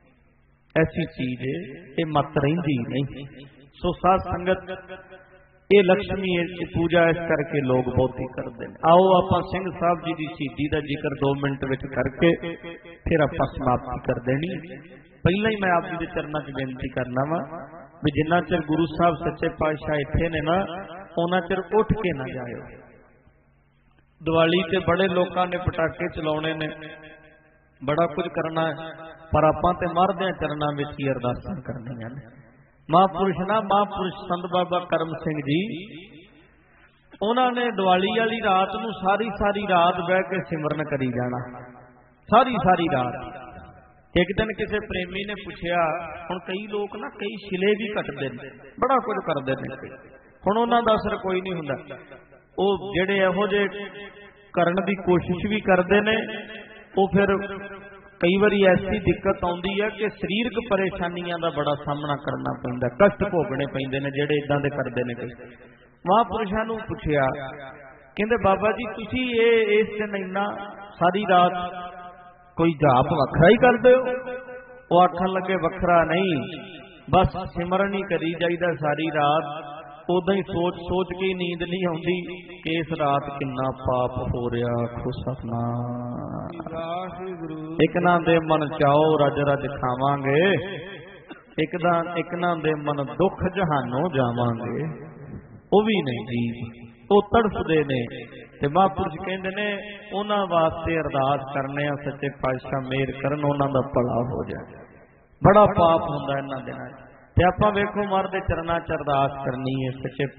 है, ये मत रहिंदी नहीं। सो साध संगत, ये लक्ष्मी पूजा इस करके लोग बहुत ही करते हैं। आओ आपां सिंह साहब जी की शहीदी का जिक्र 2 मिनट विच करके फिर आपां समाप्ति कर देनी। पहला ही मैं आप जी के चरणों च बेनती करना वा भी जिन्ना चिर गुरु साहब सच्चे पातशाह इत्थे ने ना, उन्ना चिर उठ के ना जाओ। दिवाली ते बड़े लोगों ने पटाके चलाने ने, बड़ा कुछ करना है, पर आपां ते मरदे चरणों में ही अरदासां करनियां ने। महापुरुष ना, महापुरुष संत बाबा करम सिंह जी, उन्होंने दिवाली वाली रात नूं सारी सारी रात बह के सिमरन करी जाना, सारी सारी रात। एक दिन किसी प्रेमी ने पूछा, हुण कई लोग ना कई शिले भी कटते हैं, बड़ा कुछ करते हैं, हुण उन्हां दा असर कोई नहीं हुंदा। वो जिहड़े इहो जिहे करन दी कोशिश भी करते हैं, वो फिर कई बारी ऐसी दिक्कत आउंदी है कि शरीरक परेशानियां दा बड़ा सामना करना पैंदा, कष्ट भोगने पैंदे ने जिहड़े इदां दे करदे ने। महापुरुषां नूं पुछया, कहंदे बाबा जी तुसीं इस दिन इन्ना सारी रात कोई जाप वखरा ही करते हो? वो आखन लगे वखरा नहीं, बस सिमरन ही करी जाइदा सारी रात, उदा ही सोच सोच के नींद नहीं आती कि इस रात कितना पाप हो रहा। खुसना एक ना दे मन चाओ रज रज खावांगे, एक ना दे मन दुख जहानों जावांगे, वो भी नहीं जी, वो तड़फदे ने। ते महापुरुष कहते ने उन्हां वास्ते अरदास करने सच्चे पातशाह मेहर करन उन्हां दा भला हो जाए। बड़ा पाप हुंदा इन्हां दिनां ते आपां वेखो महाराज दे चरनां च अरदास करनी है, सच्चे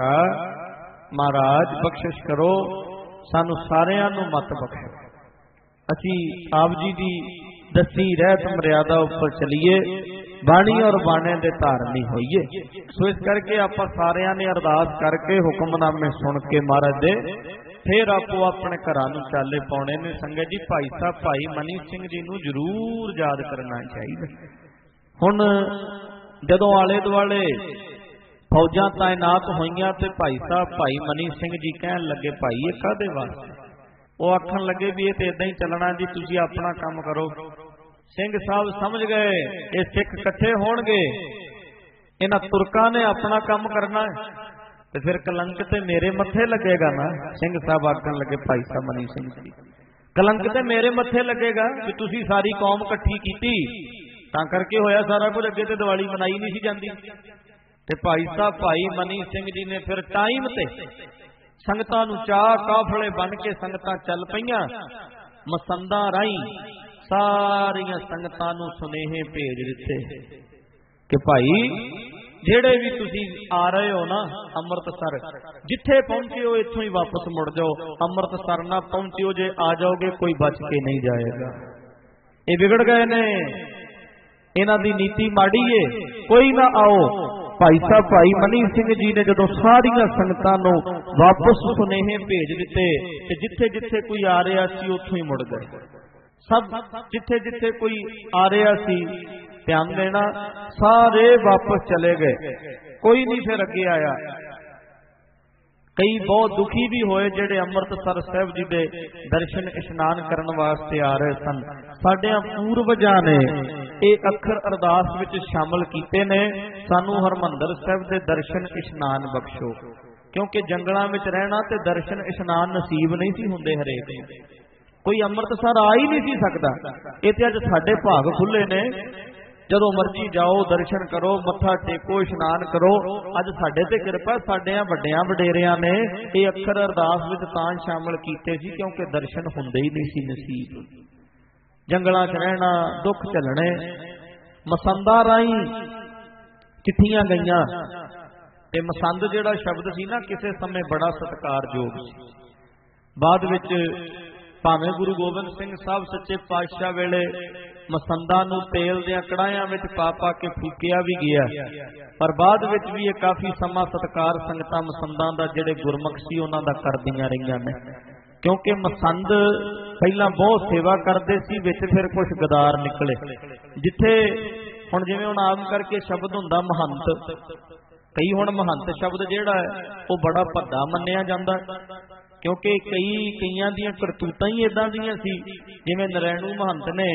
पातशाह महाराज बख्शिश करो, सानू सारियां नूं मत बख्शो, असीं आप जी दी दसी रहत मर्यादा उपर चलीए, बाणी और बाणे दे धारनी होइए। सो इस करके आपां सारियां ने अरदास करके हुक्मनामे सुन के महाराज दे फिर आपो अपने घरां नूं चाले पाउणे ने। संगत जी भाई साहब भाई मनी सिंह जी नूं जरूर याद करना चाहिए। हुण जदों आले दुआले फौजां तैनात होईयां ते भाई साहब भाई मनी सिंह जी कहण लगे, भाई ये काहदे वास्ते? वो आखन लगे भी ये तो इदां ही चलना जी, तुसीं अपना काम करो। सिंह साहब समझ गए ये सिख इकट्ठे होणगे, इन्हां तुरकां ने अपना काम करना है तो फिर कलंक ते मेरे मत्थे लगेगा ना। सिंह साहब आखन लगे भाई साहब मनी सिंह जी, कलंक ते मेरे मत्थे लगेगा कि तुसीं सारी कौम इकट्ठी कीती तां करके होया सारा कुछ, अगे ते दिवाली मनाई नहीं सी जांदी। ते भाई साहब भाई मनी सिंह जी ने फिर टाइम ते संगतां नूं चाह काफले बन के संगतां चल पईयां, मसंदां राहीं सारियां संगतां नूं सुनेहे भेज दिते कि भाई जेड़े भी तुसीं आ रहे हो ना अमृतसर, जिथे पहुंचे हो इत्थों ही वापस मुड़ जाओ, अमृतसर ना पहुंचे हो जे आ जाओगे कोई बच के नहीं जाएगा। ये बिगड़ गए ने, इन्हां दी नीति माड़ी है, कोई ना आओ। भाई साहब भाई मनी सिंह जी ने जदों सारियां संगतां नूं वापस सुनेहे भेज दिते ते जिथे जिथे कोई आ रहा सी उत्थों ही मुड़ गए। सब जिथे जिथे कोई आ रहा सी ध्यान देना, सारे वापस चले गए, कोई नहीं फिर अगे आया। कई बहुत दुखी भी होए जेड़े अमृतसर साहिब जी दे दर्शन इशनान करन वास्ते आ रहे सन। साडियां पूर्वजां ने ਇਹ ਅੱਖਰ ਅਰਦਾਸ ਵਿੱਚ ਸ਼ਾਮਲ ਕੀਤੇ ਨੇ, ਸਾਨੂੰ ਹਰਮੰਦਰ ਸਾਹਿਬ ਦੇ ਦਰਸ਼ਨ ਇਸ਼ਨਾਨ ਬਖਸ਼ੋ, ਕਿਉਂਕਿ ਜੰਗਲਾਂ ਵਿੱਚ ਰਹਿਣਾ ਤੇ ਦਰਸ਼ਨ ਇਸ਼ਨਾਨ ਨਸੀਬ ਨਹੀਂ ਸੀ ਹੁੰਦੇ ਹਰੇਕ ਨੂੰ, ਕੋਈ ਅੰਮ੍ਰਿਤਸਰ ਆ ਹੀ ਨਹੀਂ ਸੀ ਸਕਦਾ। ਇਹ ਤੇ ਅੱਜ ਸਾਡੇ ਭਾਗ ਖੁੱਲੇ ਨੇ, ਜਦੋਂ ਮਰਜੀ ਜਾਓ ਦਰਸ਼ਨ ਕਰੋ, ਮੱਥਾ ਟੇਕੋ, ਇਸ਼ਨਾਨ ਕਰੋ। ਅੱਜ ਸਾਡੇ ਤੇ ਕਿਰਪਾ, ਸਾਡਿਆਂ ਵੱਡਿਆਂ ਵਡੇਰਿਆਂ ਨੇ ਇਹ ਅੱਖਰ ਅਰਦਾਸ ਵਿੱਚ ਤਾਂ ਸ਼ਾਮਲ ਕੀਤੇ ਸੀ ਕਿਉਂਕਿ ਦਰਸ਼ਨ ਹੁੰਦੇ ਹੀ ਨਹੀਂ ਸੀ ਨਸੀਬ। जंगलों च रहना, दुख झलने, मसंदा राही चिट्ठियां गईयां ते मसंद जिहड़ा शब्द सी ना किसी समय बड़ा सत्कारयोग सी। बाद विच भावें गुरु गोबिंद सिंह साहब सच्चे पातशाह वेले मसंदा नूं तेल दियां कड़ाहियां विच पा पा के फूकिया भी गया, पर बाद विच भी ये काफ़ी समा सत्कार संगतां मसंदां दा जिहड़े गुरमुख सी उन्हां दा करदियां रहियां ने, क्योंकि मसंद पहला बहुत सेवा करते सी, विच फिर कुछ गदार निकले। जिथे हुण जिवें हुण आम करके शब्द हुंदा महंत, कई हुण महंत शब्द जिहड़ा है वो बड़ा भद्दा मन्निया जांदा, क्योंकि कईयां दीयां करतूतां ही इदां दीयां सी। जिवें नरैणू महंत ने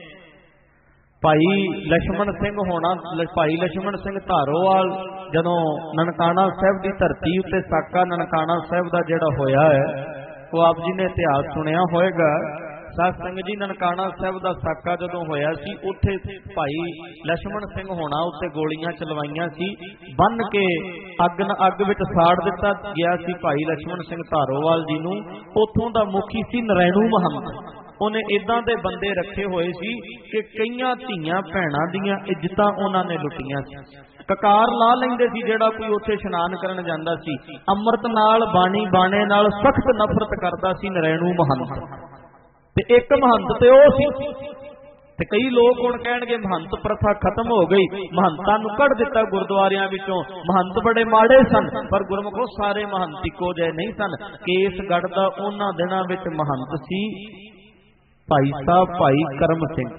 भाई लक्ष्मण सिंह होना, भाई लक्ष्मण सिंह धारोवाल जदों ननकाना साहिब की धरती उत्ते साका ननकाना साहिब दा जिहड़ा होया है, वो आप जी ने इतिहास सुनिया होएगा। साध संगत जी ननकाना साहिब दा साका जदों होया सी, उत्थे भाई लक्ष्मण सिंह होना उत्ते गोलियां चलवाइयां सी, बन के अग विच साड़ दिता गया सी भाई लक्ष्मण सिंह धारोवाल जी नूं। उत्थों दा मुखी सी नरैणू महंत, उन्हें इदां दे बंदे रखे हुए सी कि कईयां धीआं भैणां दीआं इज्जतां उन्हां ने लुटियां सी। ककार ला लेंदे सी जेड़ा कोई उत्थे इशनान करन जांदा सी, अमृत नाल बाणी बाणे नाल सख्त नफरत करदा सी नरैणू महंत। ते एक महंत ते ओ सी ਤੇ ਕਈ ਲੋਕ ਹੁਣ ਕਹਿਣਗੇ महंत प्रथा खत्म हो गई, महंतां नूं कढ दिता गुरुद्वारियां विचों, महंत बड़े माड़े सन। पर गुरमुखो सारे महंत इक्को जिहे नहीं सन। केसगढ़ दा उन्हां दिनां विच महंत सी भाई साहब भाई करम सिंह,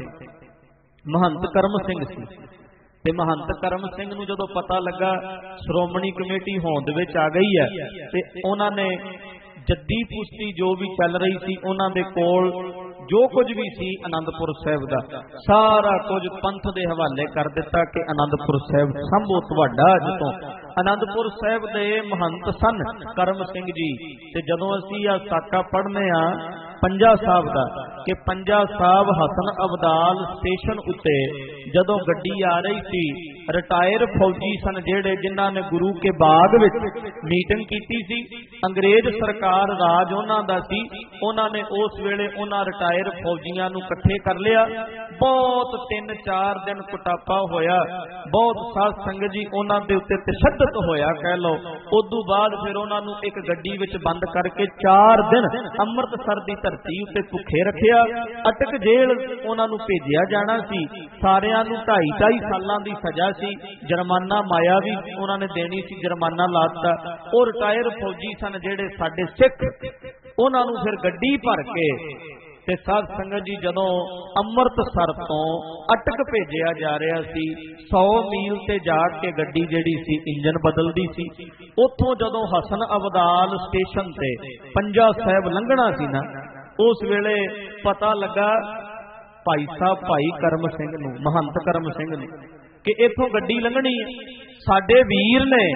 महंत करम सिंह सी। ते महंत करम सिंह नूं जदों पता लगा श्रोमणी कमेटी होंद विच आ गई है, ते उन्हां ने जद्दी पुश्ती जो भी चल रही सी उन्हां दे कोल जो कुछ भी सी आनंदपुर साहिब दा सारा कुछ पंथ दे हवाले कर दिता कि आनंदपुर साहिब संभो तुहाडा। जदों आनंदपुर साहिब दे महंत सन करम सिंह जी, ते जदों असीं आ साका पढ़ने आ पंजा साहब दा कि पंजा साहब हसन अबदाल स्टेशन उत्ते जदों गड्डी आ रही थी, रिटायर फौजी सन जेड़े जिन्हां ने गुरु के बाग विच मीटिंग कीती सी, अंग्रेज सरकार राज उन्हां दा सी, उन्हां ने उस वेले उन्हां रिटायर फौजियां नूं इकट्ठे कर लिया। बहुत 3-4 दिन कुटापा होया, बहुत साध संगत जी उन्हां दे उत्ते तशद्दद होया कह लो। उदों बाद फिर उन्हां नूं एक गड्डी विच बंद करके 4 दिन अमृतसर दी धरती उत्ते भुखे रखिया। अटक जेल उन्हां नूं भेजिया जाना सी। सारियां नूं 2.5 सालां दी सजा सी, जुर्माना माया भी उन्हां ने देनी सी, जुर्माना लाता। और रिटायर फौजी सन जेड़े साडे सिख, उन्हां नूं फिर गड्डी भर के ते साध संगत जी जदों अमृतसर तो अटक भेजिया जा रहा सी, 100 मील ते जाके गड्डी जिहड़ी सी इंजन बदलदी सी। उत्थों जदों हसन अबदाल स्टेशन ते पंजा साहिब लंघना सी ना, उस वेले पता लगा भाई साहब भाई करम सिंह नूं, महंत करम सिंह नूं कि इत्थों गड्डी लंघनी है। साडे वीर ने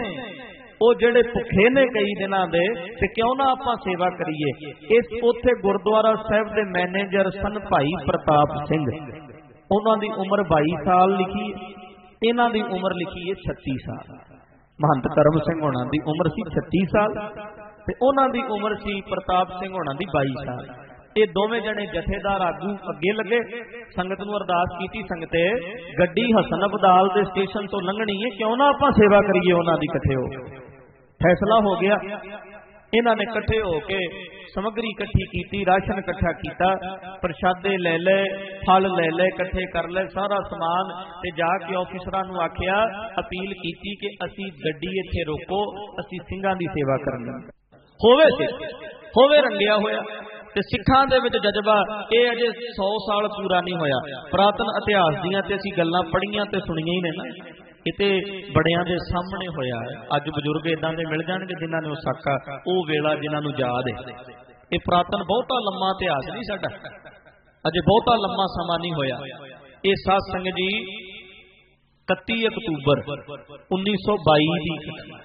ਉਹ ਜਿਹੜੇ ਭੁੱਖੇ ਨੇ ਕਈ ਦਿਨਾਂ ਦੇ, ਤੇ ਕਿਉਂ ਨਾ ਆਪਾਂ ਸੇਵਾ ਕਰੀਏ। ਇਸ ਉੱਥੇ ਗੁਰਦੁਆਰਾ ਸਾਹਿਬ ਦੇ ਮੈਨੇਜਰ ਸਨ ਭਾਈ ਪ੍ਰਤਾਪ ਸਿੰਘ, ਉਹਨਾਂ ਦੀ ਉਮਰ 22 ਸਾਲ ਲਿਖੀ ਹੈ, ਇਹਨਾਂ ਦੀ ਉਮਰ ਲਿਖੀ ਹੈ 36 ਸਾਲ। महंत करम सिंह होना ਦੀ ਉਮਰ ਸੀ 36 ਸਾਲ ਤੇ ਉਹਨਾਂ ਦੀ ਉਮਰ ਸੀ ਪ੍ਰਤਾਪ ਸਿੰਘ ਹੋਣਾ ਦੀ 22 ਸਾਲ। ਇਹ ਦੋਵੇਂ ਜਣੇ ਜਥੇਦਾਰ ਆਗੂ ਅੱਗੇ ਲੱਗੇ, ਸੰਗਤ ਨੂੰ ਅਰਦਾਸ ਕੀਤੀ, ਸੰਗਤੇ ਗੱਡੀ ਹਸਨ ਅਬਦਾਲ ਦੇ ਸਟੇਸ਼ਨ ਤੋਂ ਲੰਘਣੀ ਹੈ, ਕਿਉਂ ਨਾ ਆਪਾਂ ਸੇਵਾ ਕਰੀਏ ਉਹਨਾਂ ਦੀ ਇਕੱਠੇ ਹੋ। फैसला हो गया। इन्होंने इकट्ठे होके समग्री इकट्ठी की, राशन इकट्ठा किया, प्रशादे ले ले, फल ले ले, इकट्ठे कर ले सारा समान, ते जाके ऑफिसरां नूं आखिया, अपील की कि असी गड्डी इत्थे रोको, असी सिंघां दी सेवा करनी होवे रंगिया होया। ते सिखां दे विच जज्बा ये अजे 100 साल पूरा नहीं होया। पुरातन इतिहास दीयां ते असीं गल्लां पढ़ियां ते सुणियां ही ने ना, किते बड़ियां दे सामने होया है। अज बजुर्ग इदां दे मिल जाणगे जिन्हां ने साका ਉਹ वेला जिन्हां नूं याद है। ये पुरातन बहुता लम्मा इतिहास नहीं साडा, अजे बहुता लम्मा समा नहीं होया। ये साध संगत जी 31 अक्तूबर 1922 दी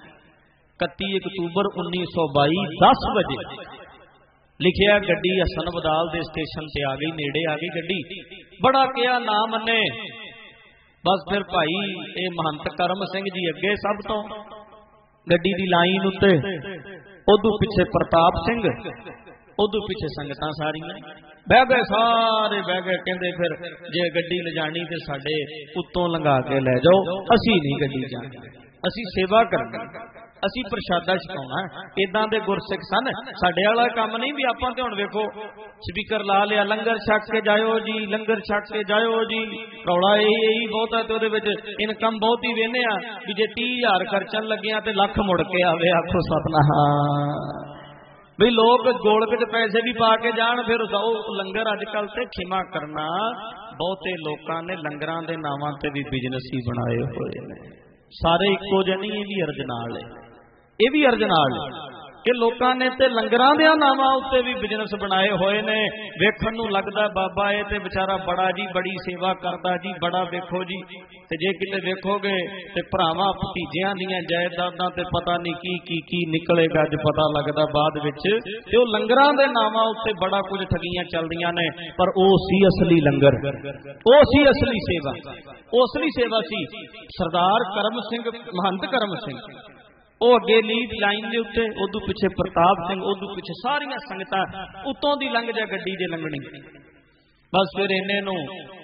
31 अक्तूबर 1922 10 बजे लिखिया, गड्डी हसन अबदाल दे स्टेशन ते आ गई, नेड़े आ गई गड्डी। बड़ा किया ना मन्ने, बस फिर भाई ये महंत करम सिंह जी अगे सब तो गड्डी दी लाइन उत्ते, उदू पिछे प्रताप सिंह, उदू पिछे संगतां सारियां बह गए, सारे बह गए। कहंदे फिर जे गड्डी ले जानी ते साडे उत्तों लंघा के ले जाओ, असी नहीं गड्डी जानी, असी सेवा करनी, असी प्रशादा छकाउणा। इदां दे गुरसिख सन, साडे वाला काम नहीं भी आपां ते हुण वेखो स्पीकर ला लिया, लंगर छक के जाओ जी, लंगर छक के जाओ जी, रौला यही बहुत है। ते उहदे विच इनकम बहुत ही वेने आ भी जे 30,000 खर्चण लगिया ते लख मुड़ के आवे, आखो सतनाम। भी लोग गोलक च पैसे भी पा के जान, फिर लंगर अजकल ते खिमा करना, बहुते लोकां ने लंगरां दे नावां ते भी बिजनेस ही बनाए होए ने। सारे इक्को जिहे नहीं, ये भी अर्ज नाल है, ये भी अर्ज नाल कि लोकां ने ते लंगरां दे नावां उत्ते भी बिजनेस बनाए होए ने। वेखण नूं लगदा बाबा ये ते बेचारा बड़ा जी बड़ी सेवा करदा जी, बड़ा वेखो जी, ते जे किते वेखोगे ते भरावां भतीजियां दीयां जायदादां ते पता नहीं की निकलेगा, अज पता लगदा बाद विच। ते ओह लंगरां दे नावां उत्ते बड़ा कुछ ठगियां चलदियां ने, पर ओह सी असली लंगर, ओह सी असली सेवा, ओह असली सेवा सी सरदार करम सिंह, महंत करम सिंह। ਉਹ ਅੱਗੇ ਲੀਡ ਲਾਈਨ ਦੇ ਉੱਤੇ, ਉਦੋਂ ਪਿੱਛੇ ਪ੍ਰਤਾਪ ਸਿੰਘ, ਉਦੋਂ ਪਿੱਛੇ ਸਾਰੀਆਂ ਸੰਗਤਾਂ, ਉਤੋਂ ਦੀ ਲੰਘ ਜਾ ਗੱਡੀ ਜੇ ਲੰਘਣੀ। ਬਸ ਫਿਰ ਇੰਨੇ ਨੂੰ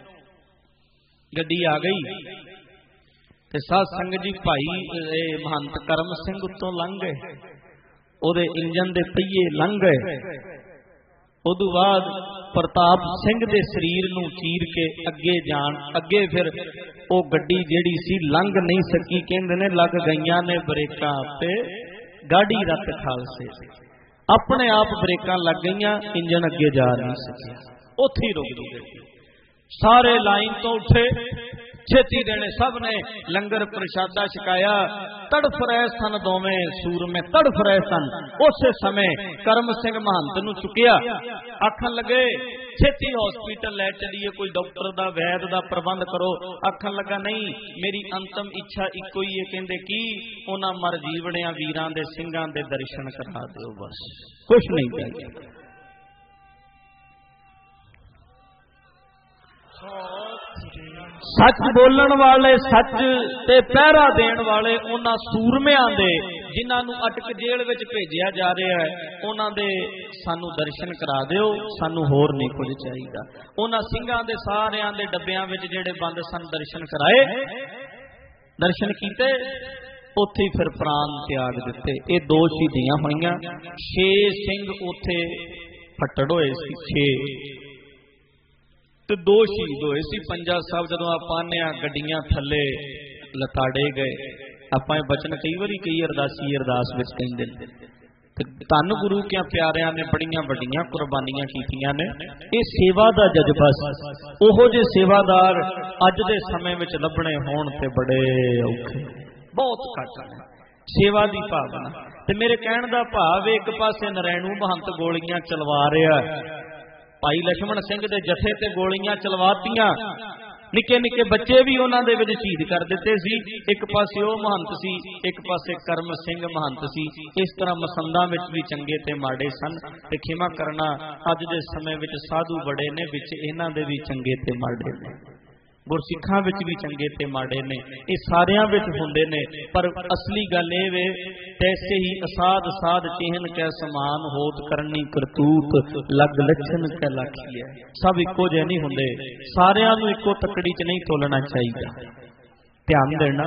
ਗੱਡੀ ਆ ਗਈ ਤੇ ਸਾਧ ਸੰਗਤ ਜੀ ਭਾਈ महंत करम सिंह ਉੱਤੋਂ ਲੰਘ ਗਏ, ਉਹਦੇ ਇੰਜਨ ਦੇ ਪਹੀਏ ਲੰਘ ਗਏ। ਉਦੋਂ ਬਾਅਦ प्रताप सिंह दे शरीर नूं चीर के अगे जान, अगे फिर वो गड्डी जिहड़ी सी लंघ नहीं सकी, कहंदे ने लग गईयां ने ब्रेकां ते गाड़ी रत खालसे, अपने आप ब्रेकां लग गईयां, इंजन अगे जा नहीं सकिया, उत्थे ही रुक गई। सारे लाइन तो उठे, छेती देने सब ने लंगर प्रशादा छकाया, तड़फ रहे सन दोवें सूरमे, तड़फ रहे सन। उस समय करम सिंह महंत नूं चुकिया, आखन लगे छेती हॉस्पिटल लै चलिए, कोई डॉक्टर दा वैद दा प्रबंध करो। आखन लगा नहीं, मेरी अंतिम इच्छा इको ही है, कहंदे की उन्हां मर जीवणियां वीरां दे ਸਿੰਘਾਂ दे दर्शन करा दिओ, बस कुछ नहीं चाहिए। सच बोलण वाले, सच ते पहरा देण वाले उन्हां सूरमिਆਂ दे जिन्हां नूं अटक जेल विच भेजिया जा रहा है, उन्हां दे सानू दर्शन करा दिओ, सानू होर नहीं कुछ चाहिदा। उन्हां ਸਿੰਘਾਂ दे सारिਆਂ दे डब्बियां विच जिहड़े बंद सन दर्शन कराए, दर्शन कीते, उत्थे फिर प्राण त्याग दिते। ये दो शहीदियां होईयां, 6 ਸਿੰਘ उत्थे फट्टड़ होए सी, 6 ते 2 शहीद होए सी। पंजा साहब जदों आपां ने गड्डियां थल्ले लताड़े गए, आपां बचन कई बारी कई अरदासी अरदास विच कहंदे ने, धन गुरु क्या प्यारियां ने बड़ियां वड्डियां कुर्बानियां कीतियां ने। ये सेवा दा जज्बा, ओहो जे सेवादार अज दे समय विच लभणे होण ते बड़े औखे, बहुत घट ने सेवा दी भावना। ते मेरे कहण दा भाव, एक पासे नरैणू महंत गोलियां चलवा रहा, भाई लक्ष्मण सिंह दे जथे ते गोलियां चलवातियां, निके निके बच्चे भी उन्हां दे विच शहीद कर दिते सी। एक पासे ओ महंत सी, एक पासे करम सिंह महंत सी। इस तरह मसंदां विच भी चंगे ते माड़े सन, ते खिमा करना अज दे समय विच साधु बड़े ने, विच इन्हां दे भी चंगे ते माड़े ने, गुरसिखां विच भी चंगे ते माड़े ने, ये सारियां विच हुंदे ने। पर असली गल ये वे, तैसे ही असाध साध चिहन कै समान होत, करनी करतूत लग लक्षण कै लाखी है। सब इको जे नहीं हुंदे, सारियां नूं इको तकड़ी च नहीं तोलना चाहिए। ध्यान देना,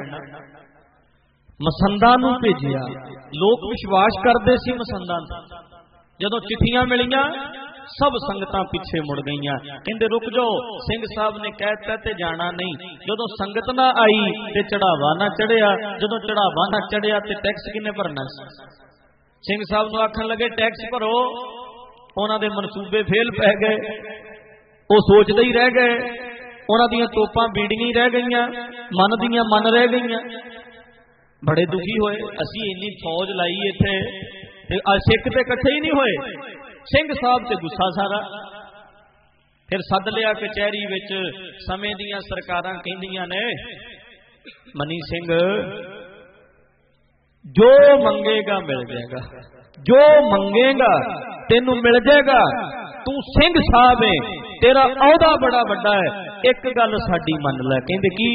मसंदां नूं भेजिया, लोग विश्वास करदे सी मसंदां दा, जदों चिट्ठियां मिलियां सब संगतां पिछे मुड़ गईयां, कहंदे रुक जाओ, सिंह साहब ने कहता ते जाना नहीं। जदों संगत ना आई ते चढ़ावा ना चढ़िया, जदों चढ़ावा ना चढ़िया ते टैक्स किने भरना? सिंह साहब नूं आखण लगे टैक्स भरो, उन्हां दे मनसूबे फेल पै गए, वो सोचदे ही रह गए, उन्हां दीयां तोपां बीड़ियां ही रह गईयां, मन दीयां मन रह गईयां। बड़े दुखी होए, असीं इन्नी फौज लाई इत्थे ते सिख ते इकट्ठे ही नहीं होए। सिंह साहब ते गुस्सा सारा, फिर सद लिया कचहरी विच। समय दियां सरकारां कहंदियां ने, मनी सिंह जो मंगेगा मिल जाएगा, जो मंगेगा तेनू मिल जाएगा, तू सिंह साहब है, तेरा अहदा बड़ा वड्डा है, एक गल साडी मन लै। कहंदे की?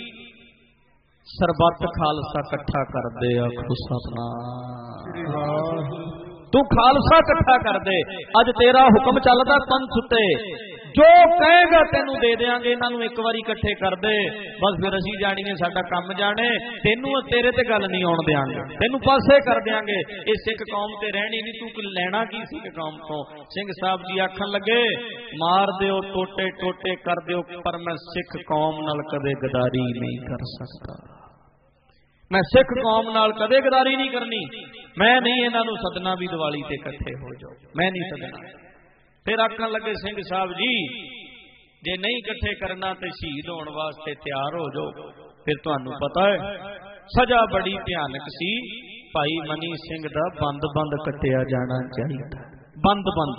सरबत खालसा इकट्ठा कर दे, आखो सतनाम। तू खालसा इकट्ठा कर दे, अज तेरा हुक्म चलदा पंथ उत्ते, जो कहेगा तेनू दे देंगे, इन्हां नूं एक बारी इकट्ठे कर दे, बस फिर असीं जाणीए साडा काम जाने, तेनू तेरे ते गल नहीं आउण देंगे, तेनू पासे कर देंगे। ये सिख कौम ते रहनी नहीं, तू लैना की सिख कौम तो? सिंह साहब जी आखन लगे, मार दिओ टोटे टोटे कर दिओ, पर मैं सिख कौम नाल कदे गदारी नहीं कर सकता, मैं सिख कौम नाल कदे गदारी नहीं करनी, मैं नहीं इन्हां नूं सदना भी दिवाली ते इकट्ठे हो जाओ, मैं नहीं सदना। फिर आखन लगे सिंह साहब जी, जे नहीं इकट्ठे करना तो शहीद होने वास्ते तैयार हो जाओ। फिर तुहानूं पता है सजा बड़ी भयानक सी, भाई मनी सिंह दा बंद बंद कट्टिया जाना चाहिए, बंद बंद।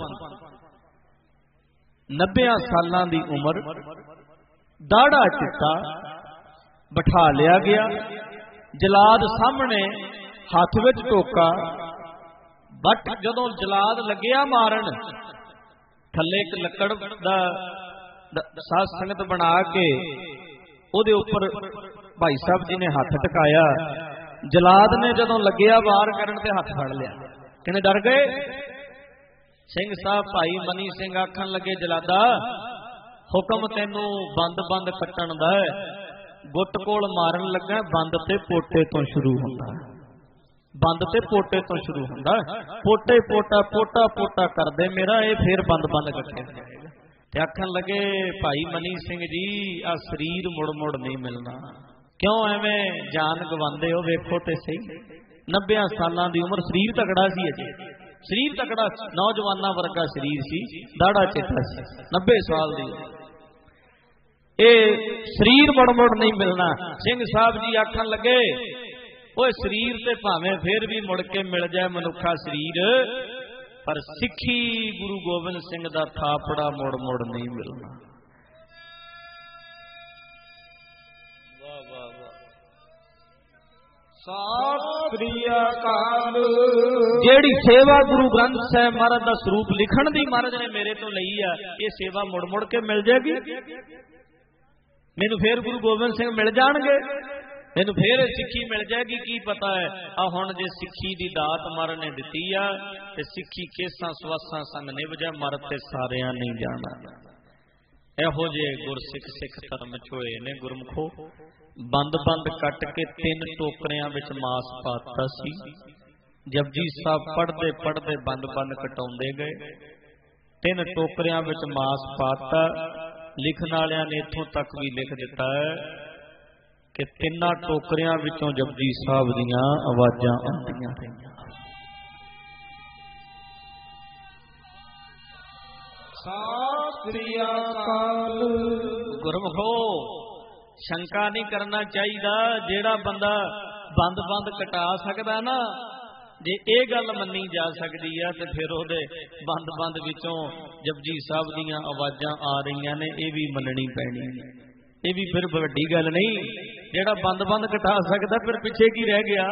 90 सालां दी उम्र, दाड़ा चिट्टा, बिठा लिया गया, जलाद सामने हाथ विच टोका, बट जदों जलाद लग्या मारन, थल्ले एक लकड़ दा साध संगत बना के उहदे उपर भाई साहब जी ने हाथ टकाया। जलाद ने जदों लग्या वार करन ते हाथ फड़ लिया, कहने डर गए। सिंह साहब भाई मनी सिंह आखन लगे, जलादा हुक्म तैनू बंद बंद कट्टण दा है, गुट कोल मारन लगा, बंद ते पोटे तो शुरू होंदा, बंद ते पोटे तो शुरू होंदा, पोटे पोटा पोटा पोटा कर दे मेरा, ये फिर बंद बंद कट्टे जाएगा। आखन लगे भाई मनी सिंह जी आ शरीर मुड़ मुड़ नहीं मिलना, क्यों एवें जान गवांदे हो? वेखो ते सही 90 साल की उम्र, शरीर तगड़ा सी, अजे शरीर तगड़ा, नौजवाना वर्गा शरीर सी, दाड़ा चिट्टा सी, 90 साल की ये शरीर मुड़ मुड़ नहीं मिलना। सिंह साहब जी आखन लगे वो शरीर ते भावें फिर भी मुड़ के मिल जाए मनुखा शरीर, पर सिक्खी गुरु गोबिंद सिंह दा थापड़ा मुड़ मुड़ नहीं मिलना। जेड़ी सेवा गुरु ग्रंथ साहिब महाराज दा स्वरूप लिखण दी महाराज ने मेरे तो लई है, ये सेवा मुड़ मुड़ के मिल जाएगी, मैनू फिर गुरु गोबिंद सिंह मिल जाणगे, मैनू फिर सिक्खी मिल जाएगी। की पता है आ हुण जे सिक्खी दी दात महाराज ने दिती आ ते सिक्खी केसां सवासां संग निभ जा, मर ते सारियां नहीं जाना। इहो जे गुरसिख सिख धर्म चोए ने गुरमुखो, बंद बंद कट के 3 टोकरियां विच मास पाता सी। जपजी साहब पढ़दे पढ़दे बंद बंद कटाउंदे गए, 3 टोकरियां विच मास पाता। लिखण वालियां ने इत्थों तक भी लिख दिता है कि 3 टोकरियां विचों जपजी साहब दीयां आवाजां आउंदियां रहियां। गुरमुखो शंका नहीं करना चाहिए, जेड़ा बंदा बंद बंद कटा सकदा ना, जे ये गल मनी जा सकती है तो फिर ओदे बंद बंद विचों जपजी साहब दीयां आवाजां आ रही ने, ये भी मननी पैनी है। ये भी फिर वड्डी गल नहीं, जेड़ा बंद बंद कटा सकदा फिर पिछे की रह गया।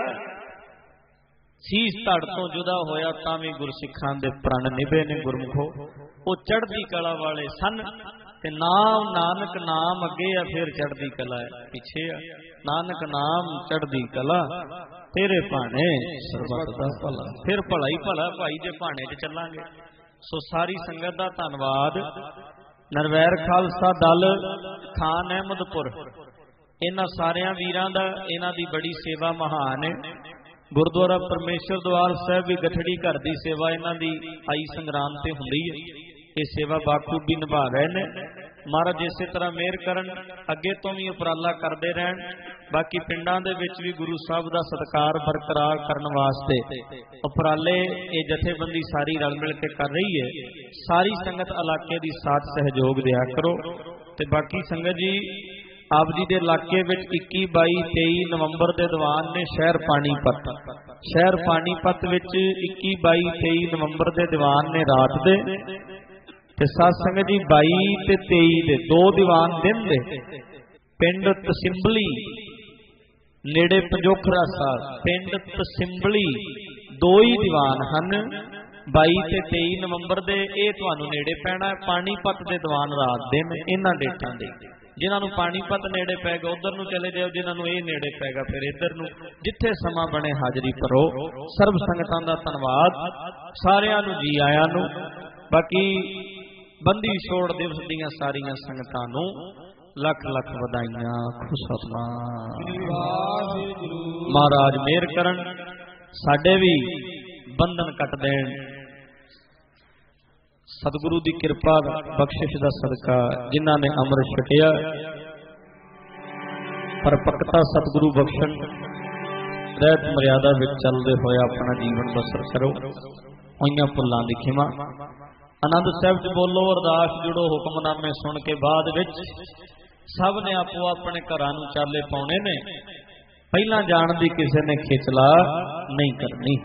सीस धड़ तो जुदा होया तां भी गुरसिखां दे प्रण निभे ने गुरमुखो। वो चढ़दी कला वाले सन ते नाम नानक नाम अगे आ, फिर चढ़दी कला पिछे आ। नानक नाम चढ़दी कला तेरे भाने सरबत दा भला, फिर भला ही भला भाई जे भाने च चलांगे। सो सारी संगत दा धन्नवाद। नरवैर खालसा दल खान अहमदपुर, इन्हां सारियां वीरां दा इन्हां दी बड़ी सेवा महान है। गुरुद्वारा परमेश्वर द्वार साहब भी गठड़ी घर की सेवा इन्हां दी आई संग्राम से हुंदी है, ये सेवा बाखूबी निभा रहे ने। महाराज इसे तरह मेहर करन, अगे तो भी उपराला करते रहन। बाकी पिंडां दे विच भी गुरु साहब का सत्कार बरकरार करने वास्ते उपराले ये जथेबंदी सारी रल मिल के कर रही है। सारी संगत इलाके की साथ सहयोग दिया करो। ते बाकी संगत जी आप जी के इलाके 21, 22, 23 नवंबर के दीवान ने शहर पानीपत। शहर पानीपत 21, 22, 23 नवंबर के दीवान ने रात दे ते साथ संगत जी 22 ते 23 दे 2 दीवान दिन दे पिंड तसिंबली नेड़े पंजोखरा साहब, पिंड तसिंबली 2 ही दीवान हैं 22 ते 23 नवंबर के। ये तुहानू नेड़े पैना है। पानीपत के दीवान रात दिन इन्हां डेटां दे। जिन्होंने पानीपत नेड़े पैगा उधर नूं चले जाओ, जिन्होंने ये नेड़े पैगा फिर इधर नूं, जिथे समा बने हाजरी भरो। सर्व संगतां दा धन्नवाद, सारियां नूं जी आयां नूं। बाकी बंदी छोड़ दिवस दीयां सारियां संगतां नूं लख लख वधाइयां। महाराज मेहर करन, साडे भी बंधन कट देण। सतगुरु की कृपा बख्शिश का सदका जिन्हां ने अमृत छटिया, पर पक्का सतगुरु बख्शन रहत मर्यादा विच चलदे होए अपना जीवन बसर करो। होइयां भुल्लां दी खिमा। आनंद साहिब च बोलो, अरदास जुड़ो, हुक्मनामे सुन के बाद विच सब ने आपो अपने घरां नूं चाले पाउणे ने। पहलां जाण दी किसी ने खिचला नहीं करनी।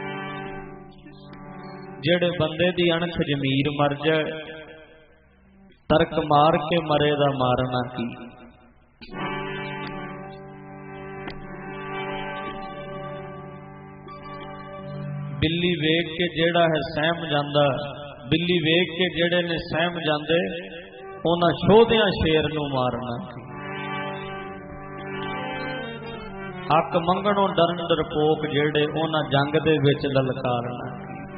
जेड़े बंदे दी अणख जमीर मर जाए, तर्क मार के मरे दा मारना की। बिल्ली वेख के जेड़ा है सहम जांदा, बिल्ली वेख के जेड़े ने सहम जांदे, उन्हां शोधियां शेर नूं मारना की। हक मंगणों डरन डरपोक जेड़े, उन्हां जंग दे विच ललकारना।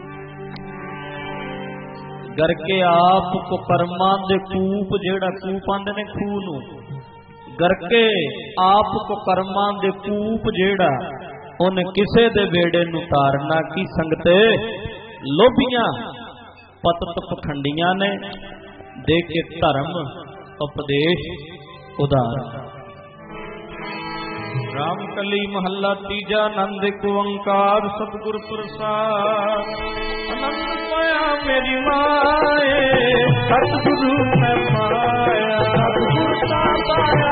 करके आप को कर्मां दे कूप, जेड़ा कूप आंदे ने खूह नूं, करके आप को कर्मां दे कूप जेड़ा, उन्हें किसे दे बेड़े नूं तारना की। संगते लोभियां पतत पखंडियां ने, ਦੇ ਕੇ ਧਰਮ ਉਪਦੇਸ਼ ਉਦਾਰ। राम कली महला तीजा नंद एक ओंकार सतगुर प्रसाद। आनंद पाया मेरी माए सतगुरु मैं पाया, सतगुरु का पाया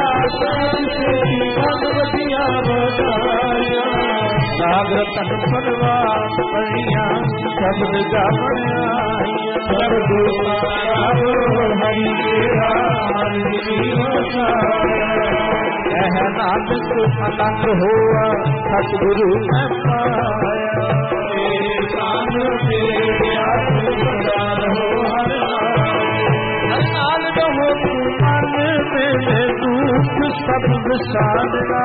भगवतिया बताया। सागर तन परवान परिया शब्द गावया, सतगुरु हरि तेरा नानक आनंद हुआ सतगुरु मैं पाया। आनंद हो मन में दुख सब विसारना,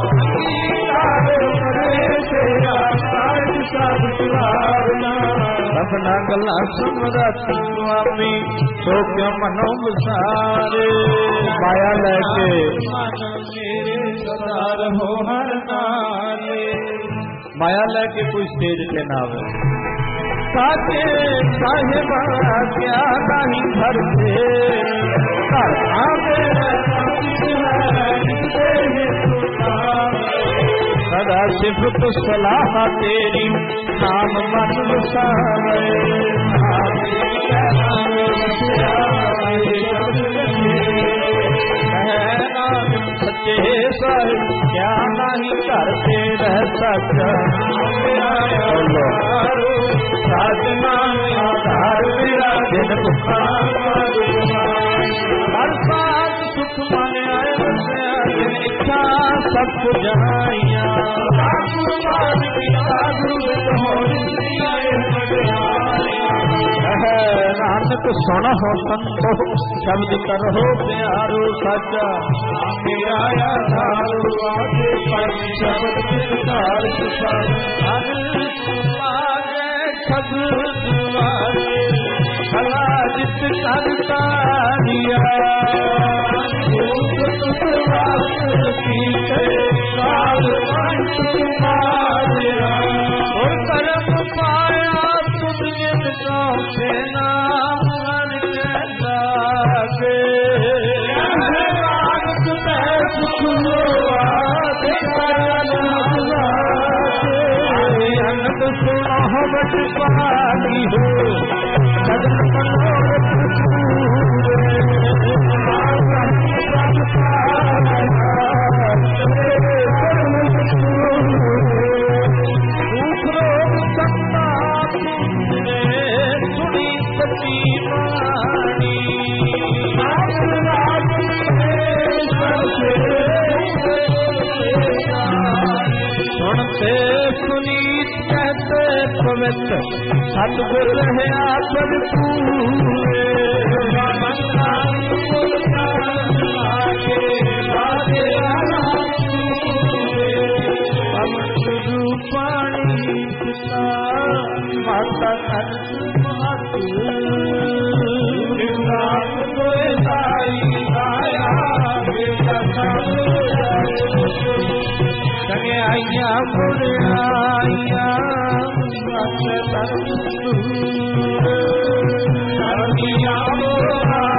अपना गला समरत स्वामी सो क्या मनो विसारे। माया लेके मेरे सदार हो हर नाले, माया लेके कोई स्टेज पे ना आवे। साथे साहिबा क्या नहीं घर से घर आवे, सदा सिफत सलाह तेरी नाम मन वसावे। सच्चे साहिब क्या नहीं करते रह सका, साजना आधार मेरा दिन हर साथ सुख माने आए इच्छा सब जहाइया। नानक सुन हो संतो शब्द कर हो प्यारो साचा, आया धारो आगे पर शब्द भला जित करता दिया। और कर्म पाया तुम से नाम लागे। अनंत सुनो बट पाली हो सुनते सुनीत कहते पवित्र सतगुर रहा भरपूरे। पानी माता आइया बुढ़ाइया आइया